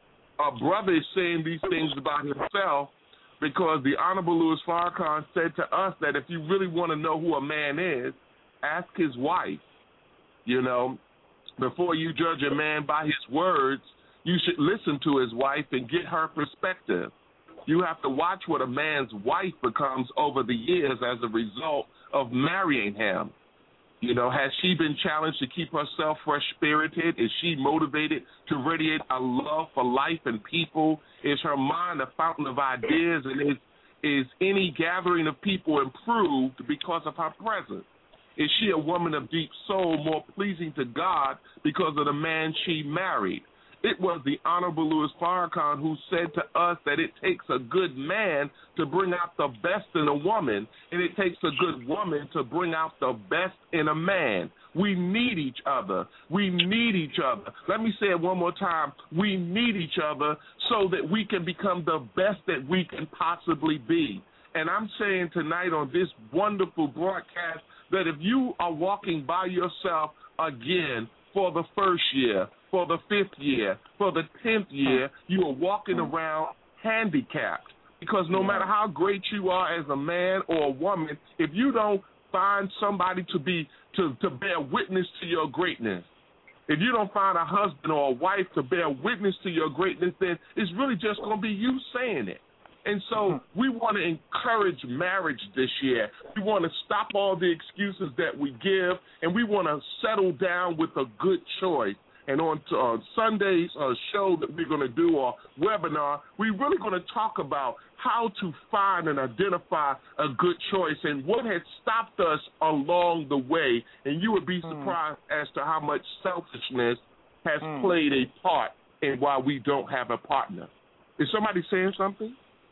a brother is saying these things about himself, because the Honorable Louis Farrakhan said to us that if you really want to know who a man is, ask his wife. You know, before you judge a man by his words, you should listen to his wife and get her perspective. You have to watch what a man's wife becomes over the years as a result of marrying him. You know, has she been challenged to keep herself fresh-spirited? Is she motivated to radiate a love for life and people? Is her mind a fountain of ideas? And is, is any gathering of people improved because of her presence? Is she a woman of deep soul, more pleasing to God because of the man she married? It was the Honorable Louis Farrakhan who said to us that it takes a good man to bring out the best in a woman, and it takes a good woman to bring out the best in a man. We need each other. We need each other. Let me say it one more time. We need each other so that we can become the best that we can possibly be. And I'm saying tonight on this wonderful broadcast that if you are walking by yourself again for the first year, for the fifth year, for the tenth year, you are walking around handicapped. Because no matter how great you are as a man or a woman, if you don't find somebody to be to, to bear witness to your greatness, if you don't find a husband or a wife to bear witness to your greatness, then it's really just going to be you saying it. And so we want to encourage marriage this year. We want to stop all the excuses that we give, and we want to settle down with a good choice. And on uh, Sunday's uh, show that we're going to do, or webinar, we're really going to talk about how to find and identify a good choice and what has stopped us along the way. And you would be surprised mm. as to how much selfishness has mm. played a part in why we don't have a partner. Is somebody saying something?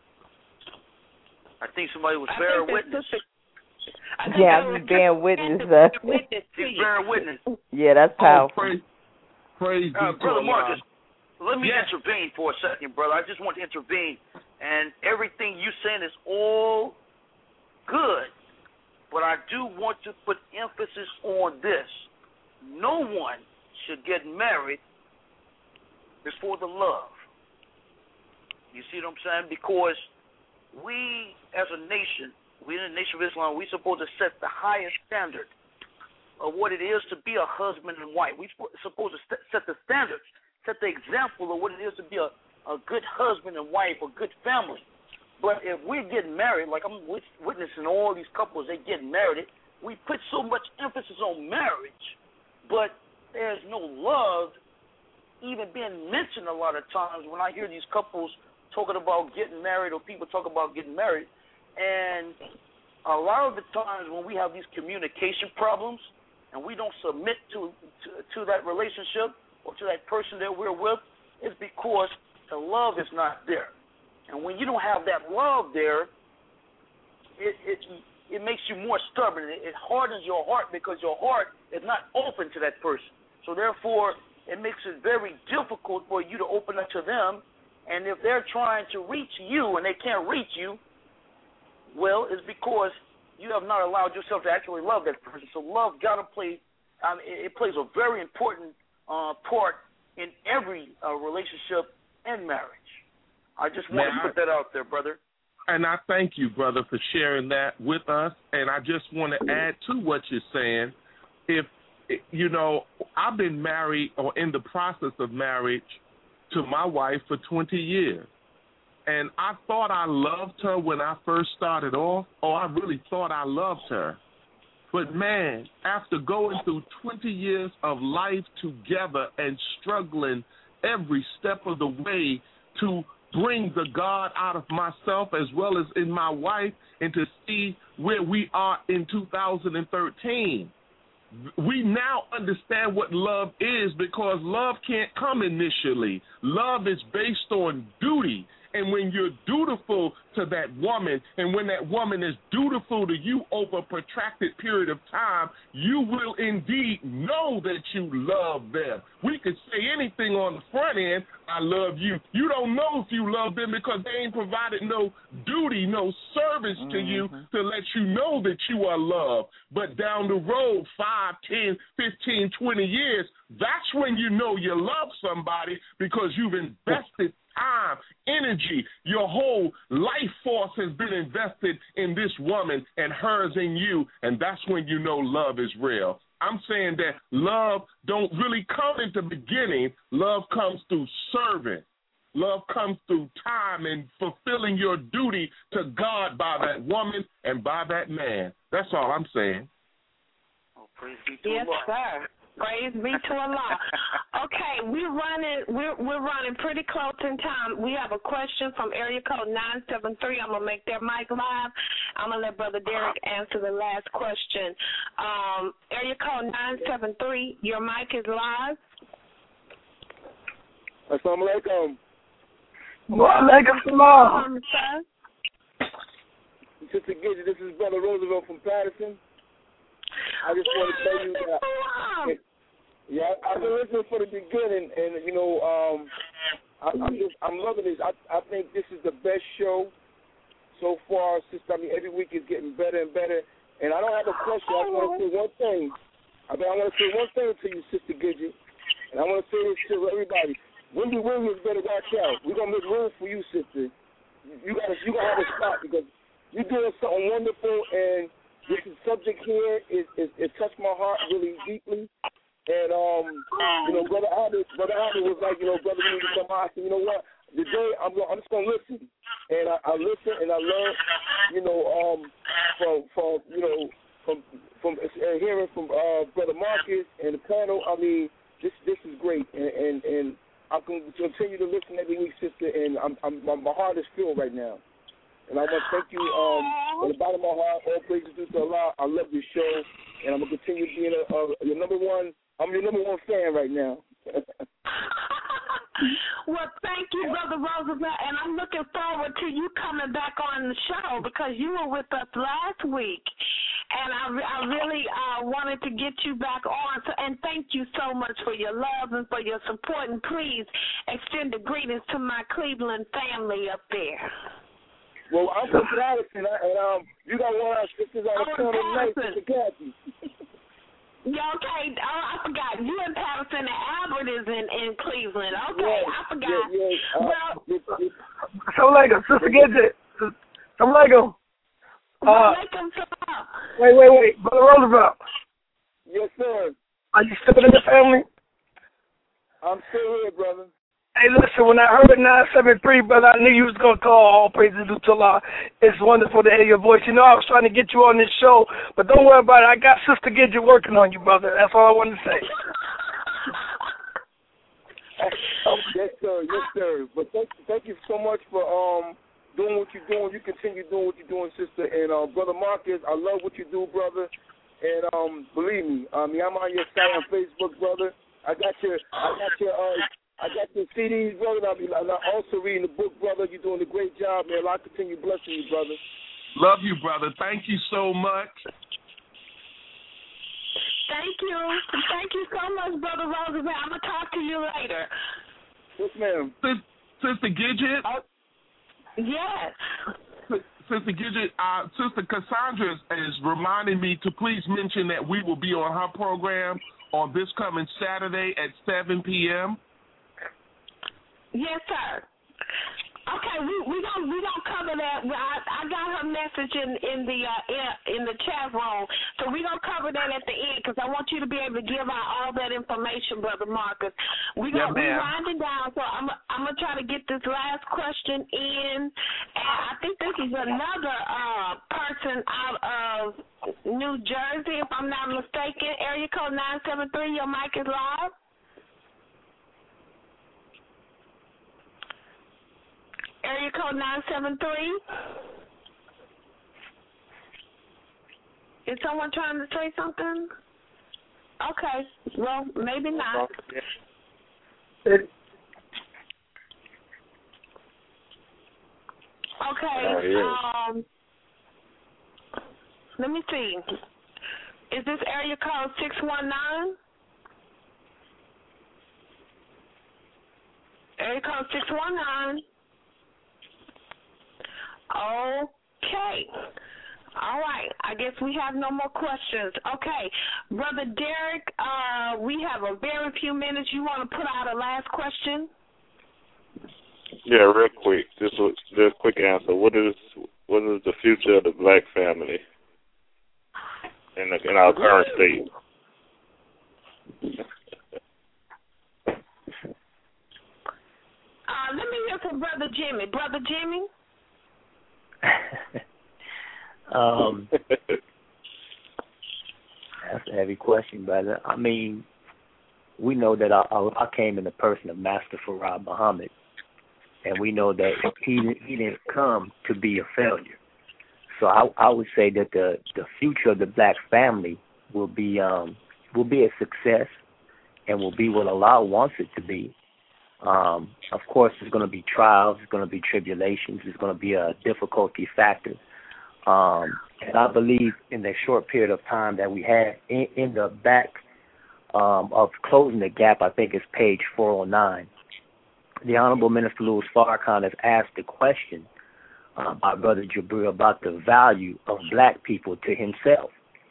I think somebody was bearing witness. Yeah, I'm bearing witness. Uh, He's bearing witness. Yeah, that's powerful. Oh, praise, praise uh, Brother Marcus, let me yes. intervene for a second, brother. I just want to intervene. And everything you're saying is all good, but I do want to put emphasis on this. No one should get married before the love. You see what I'm saying? Because we, as a nation, we in the Nation of Islam, we're supposed to set the highest standard of what it is to be a husband and wife. We're supposed to set the standards, set the example of what it is to be a, a good husband and wife, a good family. But if we're getting married, like I'm witnessing all these couples, they get married, we put so much emphasis on marriage, but there's no love even being mentioned a lot of times when I hear these couples talking about getting married or people talk about getting married. And a lot of the times when we have these communication problems and we don't submit to, to, to that relationship or to that person that we're with, it's because the love is not there. And when you don't have that love there, it it, it makes you more stubborn. It, it hardens your heart because your heart is not open to that person. So therefore, it makes it very difficult for you to open up to them. And if they're trying to reach you and they can't reach you, well, it's because you have not allowed yourself to actually love that person. So love got to play, um, it, it plays a very important uh, part in every uh, relationship and marriage. I just want to put that out there, brother. And I thank you, brother, for sharing that with us. And I just want to add to what you're saying. If, you know, I've been married or in the process of marriage to my wife for twenty years. And I thought I loved her when I first started off, or I really thought I loved her. But, man, after going through twenty years of life together and struggling every step of the way to bring the God out of myself as well as in my wife and to see where we are in two thousand thirteen. We now understand what love is because love can't come initially. Love is based on duty. And when you're dutiful to that woman, and when that woman is dutiful to you over a protracted period of time, you will indeed know that you love them. We could say anything on the front end, I love you. You don't know if you love them because they ain't provided no duty, no service mm-hmm. to you to let you know that you are loved. But down the road, five, ten, fifteen, twenty years, that's when you know you love somebody because you've invested time, energy, your whole life force has been invested in this woman and hers in you, and that's when you know love is real. I'm saying that love don't really come in the beginning. Love comes through serving. Love comes through time and fulfilling your duty to God by that woman and by that man. That's all I'm saying. Oh, praise be to yes, Allah. sir. Praise be to Allah. Okay, we're running. We're we're running pretty close in time. We have a question from area code nine seven three. I'm gonna make their mic live. I'm gonna let Brother Derek answer the last question. Um, area code nine seven three. Your mic is live. Assalamu alaikum. Wa alaikum salam. Sister Gidget, this is Brother Roosevelt from Patterson. I just want to tell you that, yeah, I've been listening for the beginning, and you know, um, I, I'm just, I'm loving this. I, I think this is the best show so far. Sister, I mean, every week is getting better and better. And I don't have a question. I want to say one thing. I mean, I want to say one thing to you, Sister Gidget, and I want to say this to everybody. Wendy Williams better watch out. We're gonna make room for you, sister. You gotta, you gotta have a spot because you're doing something wonderful and. This subject here is, is it touched my heart really deeply, and um, you know, brother Albert, brother Albert was like, you know, brother, we need to come out. I said, you know what? Today I'm going, I'm just gonna listen, and I, I listen and I learn, you know, um, from from you know from from uh, hearing from uh, brother Marcus and the panel. I mean, this this is great, and and, and I can continue to listen every week, sister, and I'm, I'm my, my heart is filled right now. And I want to thank you um, from the bottom of my heart. All praises due to Allah. I love this show, and I'm gonna continue being a, a, your number one. I'm your number one fan right now. Well, thank you, Brother Roosevelt, and I'm looking forward to you coming back on the show because you were with us last week, and I, I really uh, wanted to get you back on. So, and thank you so much for your love and for your support, and please extend the greetings to my Cleveland family up there. Well, I'm from Patterson, and um, you got one of our sisters on the corner tonight, Sister Kathy. Yeah, okay. Oh, I forgot. You in Patterson, and Albert is in, in Cleveland. Okay, yeah, I forgot. Yeah, yeah. Uh, well, Assalamu alaikum, Sister Gidget. Assalamu alaikum. Uh, wait, wait, wait. Brother Roosevelt. Yes, sir. Are you still in the family? I'm still here, brother. Hey, listen, when I heard nine seven three, brother, I knew you was going to call all praises due to Allah. It's wonderful to hear your voice. You know, I was trying to get you on this show, but don't worry about it. I got Sister Gidget working on you, brother. That's all I wanted to say. Yes, sir. Yes, sir. But thank, thank you so much for um doing what you're doing. You continue doing what you're doing, sister. And uh, brother Marcus, I love what you do, brother. And um, believe me, I mean, I'm on your site on Facebook, brother. I got your, I got your, uh, I got your C Ds, brother. I'll be I'm also reading the book, brother. You're doing a great job, man. I'll continue blessing you, brother. Love you, brother. Thank you so much. Thank you. Thank you so much, Brother Roosevelt. I'm going to talk to you later. Yes, ma'am. Sister Gidget? Uh, yes. Sister Gidget, uh, Sister Cassandra is reminding me to please mention that we will be on her program on this coming Saturday at seven p.m. Yes, sir. Okay, we we gonna we gonna cover that. I, I got her message in in the uh, in, in the chat room, so we gonna cover that at the end because I want you to be able to give out all that information, Brother Marcus. We gonna yeah, we winding down, so I'm I'm gonna try to get this last question in, and I think this is another uh, person out of New Jersey, if I'm not mistaken. Area code nine seven three. Your mic is live. Area code nine seven three. Is someone trying to say something? Okay, well, maybe not. Okay, um, let me see. Is this area code six one nine? Area code six one nine. Okay. All right. I guess we have no more questions. Okay. Brother Derek, uh, we have a very few minutes. You want to put out a last question? Yeah, real quick. Just a, just a quick answer. What is what is the future of the black family in the, in our current state? Uh, let me hear from Brother Jimmy. Brother Jimmy? um, that's a heavy question, brother. I mean, we know that I, I came in the person of Master Farad Muhammad, and we know that he he didn't come to be a failure. So I, I would say that the, the future of the black family will be um will be a success, and will be what Allah wants it to be. Um, of course, there's going to be trials, there's going to be tribulations, there's going to be a difficulty factor. Um, and I believe in the short period of time that we had in, in the back um, of closing the gap, I think it's page four oh nine, the Honorable Minister Louis Farrakhan has asked the question uh, by Brother Jabril about the value of black people to himself.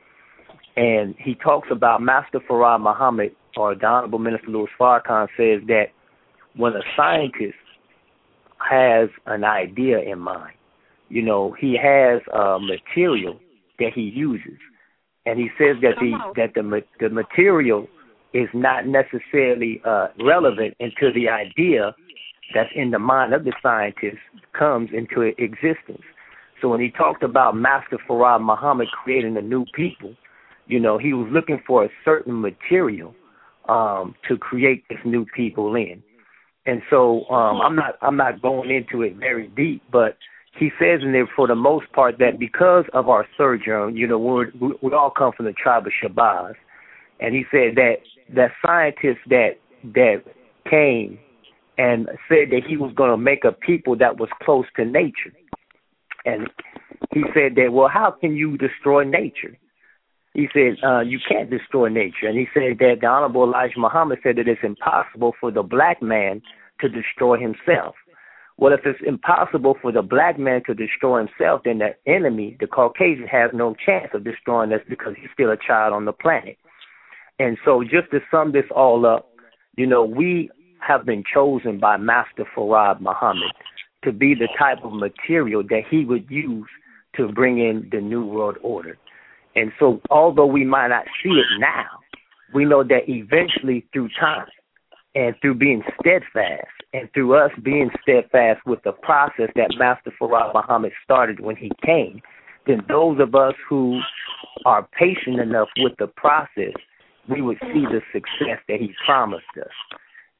And he talks about Master Farad Muhammad, or the Honorable Minister Louis Farrakhan says that when a scientist has an idea in mind, you know, he has uh, material that he uses, and he says that the that the the material is not necessarily uh, relevant until the idea that's in the mind of the scientist comes into existence. So when he talked about Master Farad Muhammad creating a new people, you know, he was looking for a certain material um, to create this new people in. And so um, I'm not I'm not going into it very deep, but he says in there for the most part that because of our sojourn, you know, we're, we all come from the tribe of Shabazz, and he said that that scientist that that came and said that he was going to make a people that was close to nature, and he said that, well, how can you destroy nature? He said, uh, you can't destroy nature. And he said that the Honorable Elijah Muhammad said that it's impossible for the black man to destroy himself. Well, if it's impossible for the black man to destroy himself, then the enemy, the Caucasian, has no chance of destroying us because he's still a child on the planet. And so just to sum this all up, you know, we have been chosen by Master Farad Muhammad to be the type of material that he would use to bring in the New World Order. And so although we might not see it now, we know that eventually through time and through being steadfast and through us being steadfast with the process that Master Farad Muhammad started when he came, then those of us who are patient enough with the process, we would see the success that he promised us.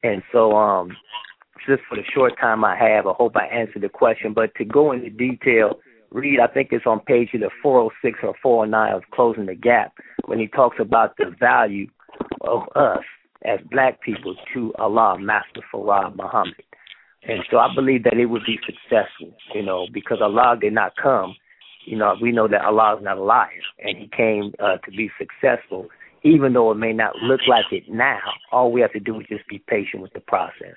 And so um, just for the short time I have, I hope I answered the question. But to go into detail, read, I think it's on page either four oh six or four oh nine of Closing the Gap, when he talks about the value of us as black people to Allah, Master Farad Muhammad. And so I believe that it would be successful, you know, because Allah did not come. You know, we know that Allah is not a liar, and he came uh, to be successful, even though it may not look like it now. All we have to do is just be patient with the process.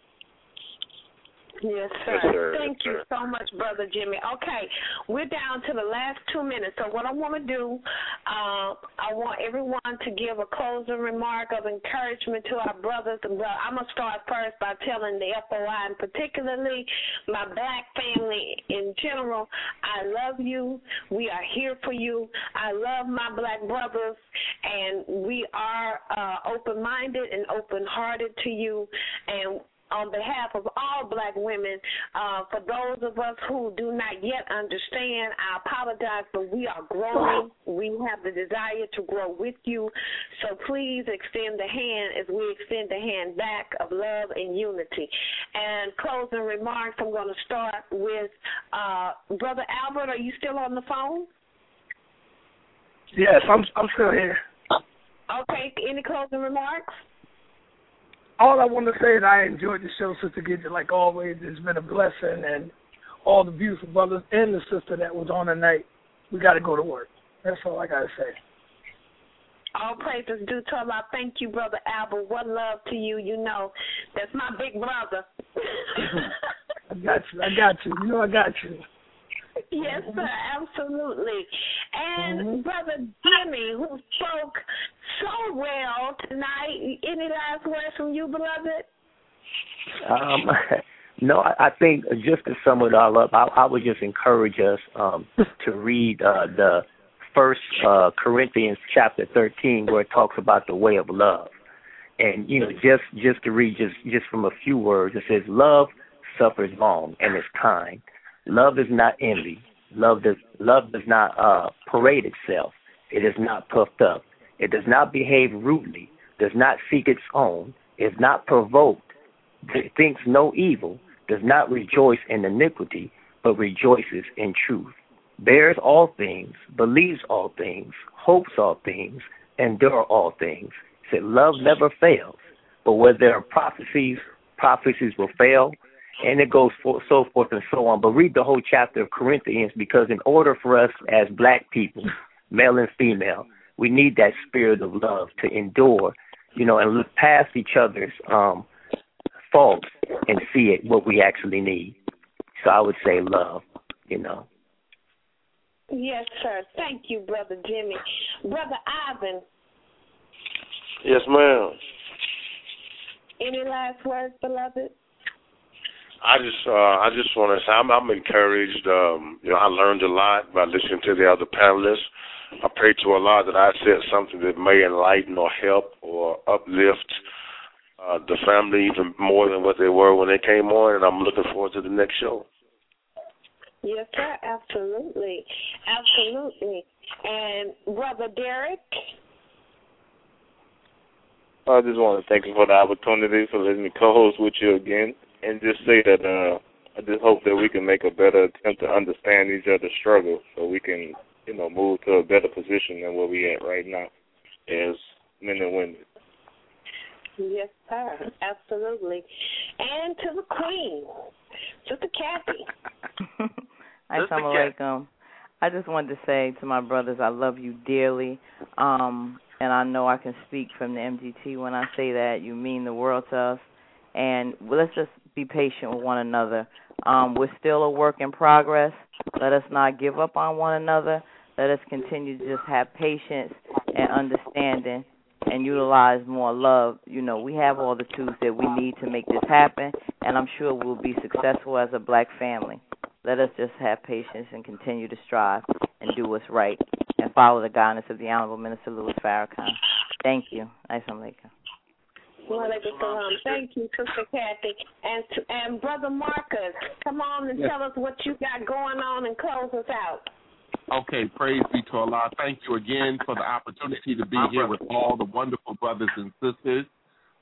Yes, sir. Yes, sir. Thank Yes, you sir. so much, Brother Jimmy. Okay, we're down to the last two minutes. So what I want to do, uh, I want everyone to give a closing remark of encouragement to our brothers. And bro- I'm going to start first by telling the F O I, and particularly my black family in general, I love you. We are here for you. I love my black brothers, and we are uh, open-minded and open-hearted to you. And on behalf of all black women, uh, for those of us who do not yet understand, I apologize, but we are growing. We have the desire to grow with you. So please extend the hand as we extend the hand back of love and unity. And closing remarks, I'm going to start with uh, Brother Albert. Are you still on the phone? Yes, I'm I'm still here. Okay, any closing remarks? All I want to say is I enjoyed the show, Sister Gidget, like always. It's been a blessing, and all the beautiful brothers and the sister that was on tonight, we got to go to work. That's all I got to say. All praises due to Allah. Thank you, Brother Albert. One love to you. You know, that's my big brother. I got you. I got you. You know I got you. Yes, sir, absolutely. And mm-hmm. Brother Jimmy, who spoke so well tonight, any last words from you, beloved? Um, no, I, I think just to sum it all up, I, I would just encourage us um, to read uh, the First uh, Corinthians chapter thirteen, where it talks about the way of love. And, you know, just, just to read just, just from a few words, it says, love suffers long and is kind. Love is not envy. Love does love does not uh, parade itself. It is not puffed up. It does not behave rudely. Does not seek its own. Is not provoked. Thinks no evil. Does not rejoice in iniquity, but rejoices in truth. Bears all things. Believes all things. Hopes all things. Endure all things. Said love never fails. But where there are prophecies, prophecies will fail. And it goes for, so forth and so on. But read the whole chapter of Corinthians, because in order for us as black people, male and female, we need that spirit of love to endure, you know, and look past each other's um, faults and see it what we actually need. So I would say love, you know. Yes, sir. Thank you, Brother Jimmy. Brother Ivan. Yes, ma'am. Any last words, beloved? I just, uh, I just want to say I'm, I'm encouraged. Um, you know, I learned a lot by listening to the other panelists. I pray to Allah that I said something that may enlighten or help or uplift uh, the family even more than what they were when they came on, and I'm looking forward to the next show. Yes, sir. Absolutely, absolutely. And Brother Derek. I just want to thank you for the opportunity for letting me co-host with you again. And just say that uh, I just hope that we can make a better attempt to understand each other's struggle, so we can, you know, move to a better position than where we at right now as men and women. Yes, sir. Absolutely. And to the Queen, Sister Kathy. Assalamu alaikum. I just wanted to say to my brothers, I love you dearly. Um, and I know I can speak from the M G T when I say that. You mean the world to us. And let's just be patient with one another. Um, we're still a work in progress. Let us not give up on one another. Let us continue to just have patience and understanding and utilize more love. You know, we have all the tools that we need to make this happen, and I'm sure we'll be successful as a black family. Let us just have patience and continue to strive and do what's right and follow the guidance of the Honorable Minister Louis Farrakhan. Thank you. Assalamu alaikum. Thank you, Sister Kathy. And to, and Brother Marcus, come on and yes. tell us what you got going on and close us out. Okay, praise be to Allah. Thank you again for the opportunity to be here with all the wonderful brothers and sisters.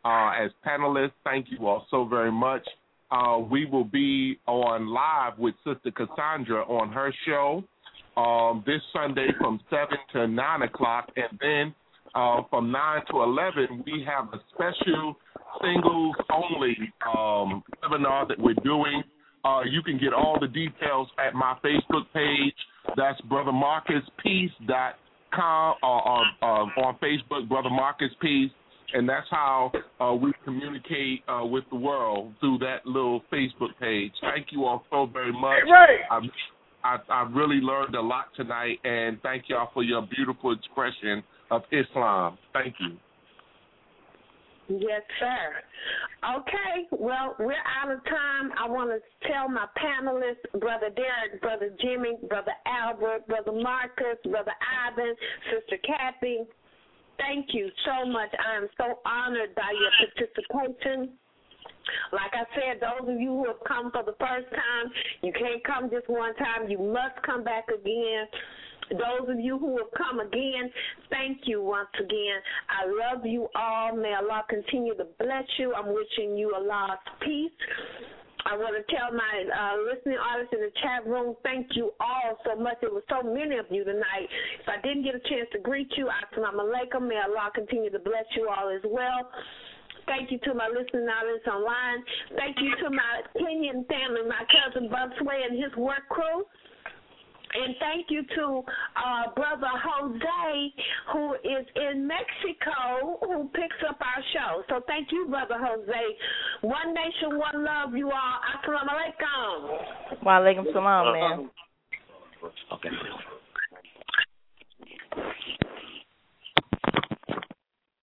uh, as panelists. Thank you all so very much. Uh, we will be on live with Sister Cassandra on her show um, this Sunday from seven to nine o'clock. And then uh, from nine to eleven, we have a special singles-only um, webinar that we're doing. Uh, you can get all the details at my Facebook page. That's brother marcus peace dot com uh, uh, uh, on Facebook, Brother Marcus Peace. And that's how uh, we communicate uh, with the world, through that little Facebook page. Thank you all so very much. Right. I, I, I really learned a lot tonight, and thank y'all for your beautiful expression of Islam. Thank you. Yes, sir. Okay, well, we're out of time. I want to tell my panelists, Brother Derek, Brother Jimmy, Brother Albert, Brother Marcus, Brother Ivan, Sister Kathy, thank you so much. I am so honored by your participation. Like I said, those of you who have come for the first time, you can't come just one time. You must come back again. Those of you who have come again, thank you once again. I love you all. May Allah continue to bless you. I'm wishing you Allah's peace. I want to tell my uh, listening audience in the chat room, thank you all so much. There were so many of you tonight. If I didn't get a chance to greet you, Assalamu alaikum. May Allah continue to bless you all as well. Thank you to my listening audience online. Thank you to my Kenyan family, my cousin Busway and his work crew. And thank you to uh, Brother Jose, who is in Mexico, who picks up our show. So thank you, Brother Jose. One nation, one love, you all. Assalamu alaikum. Wa alaikum salam, man. Okay.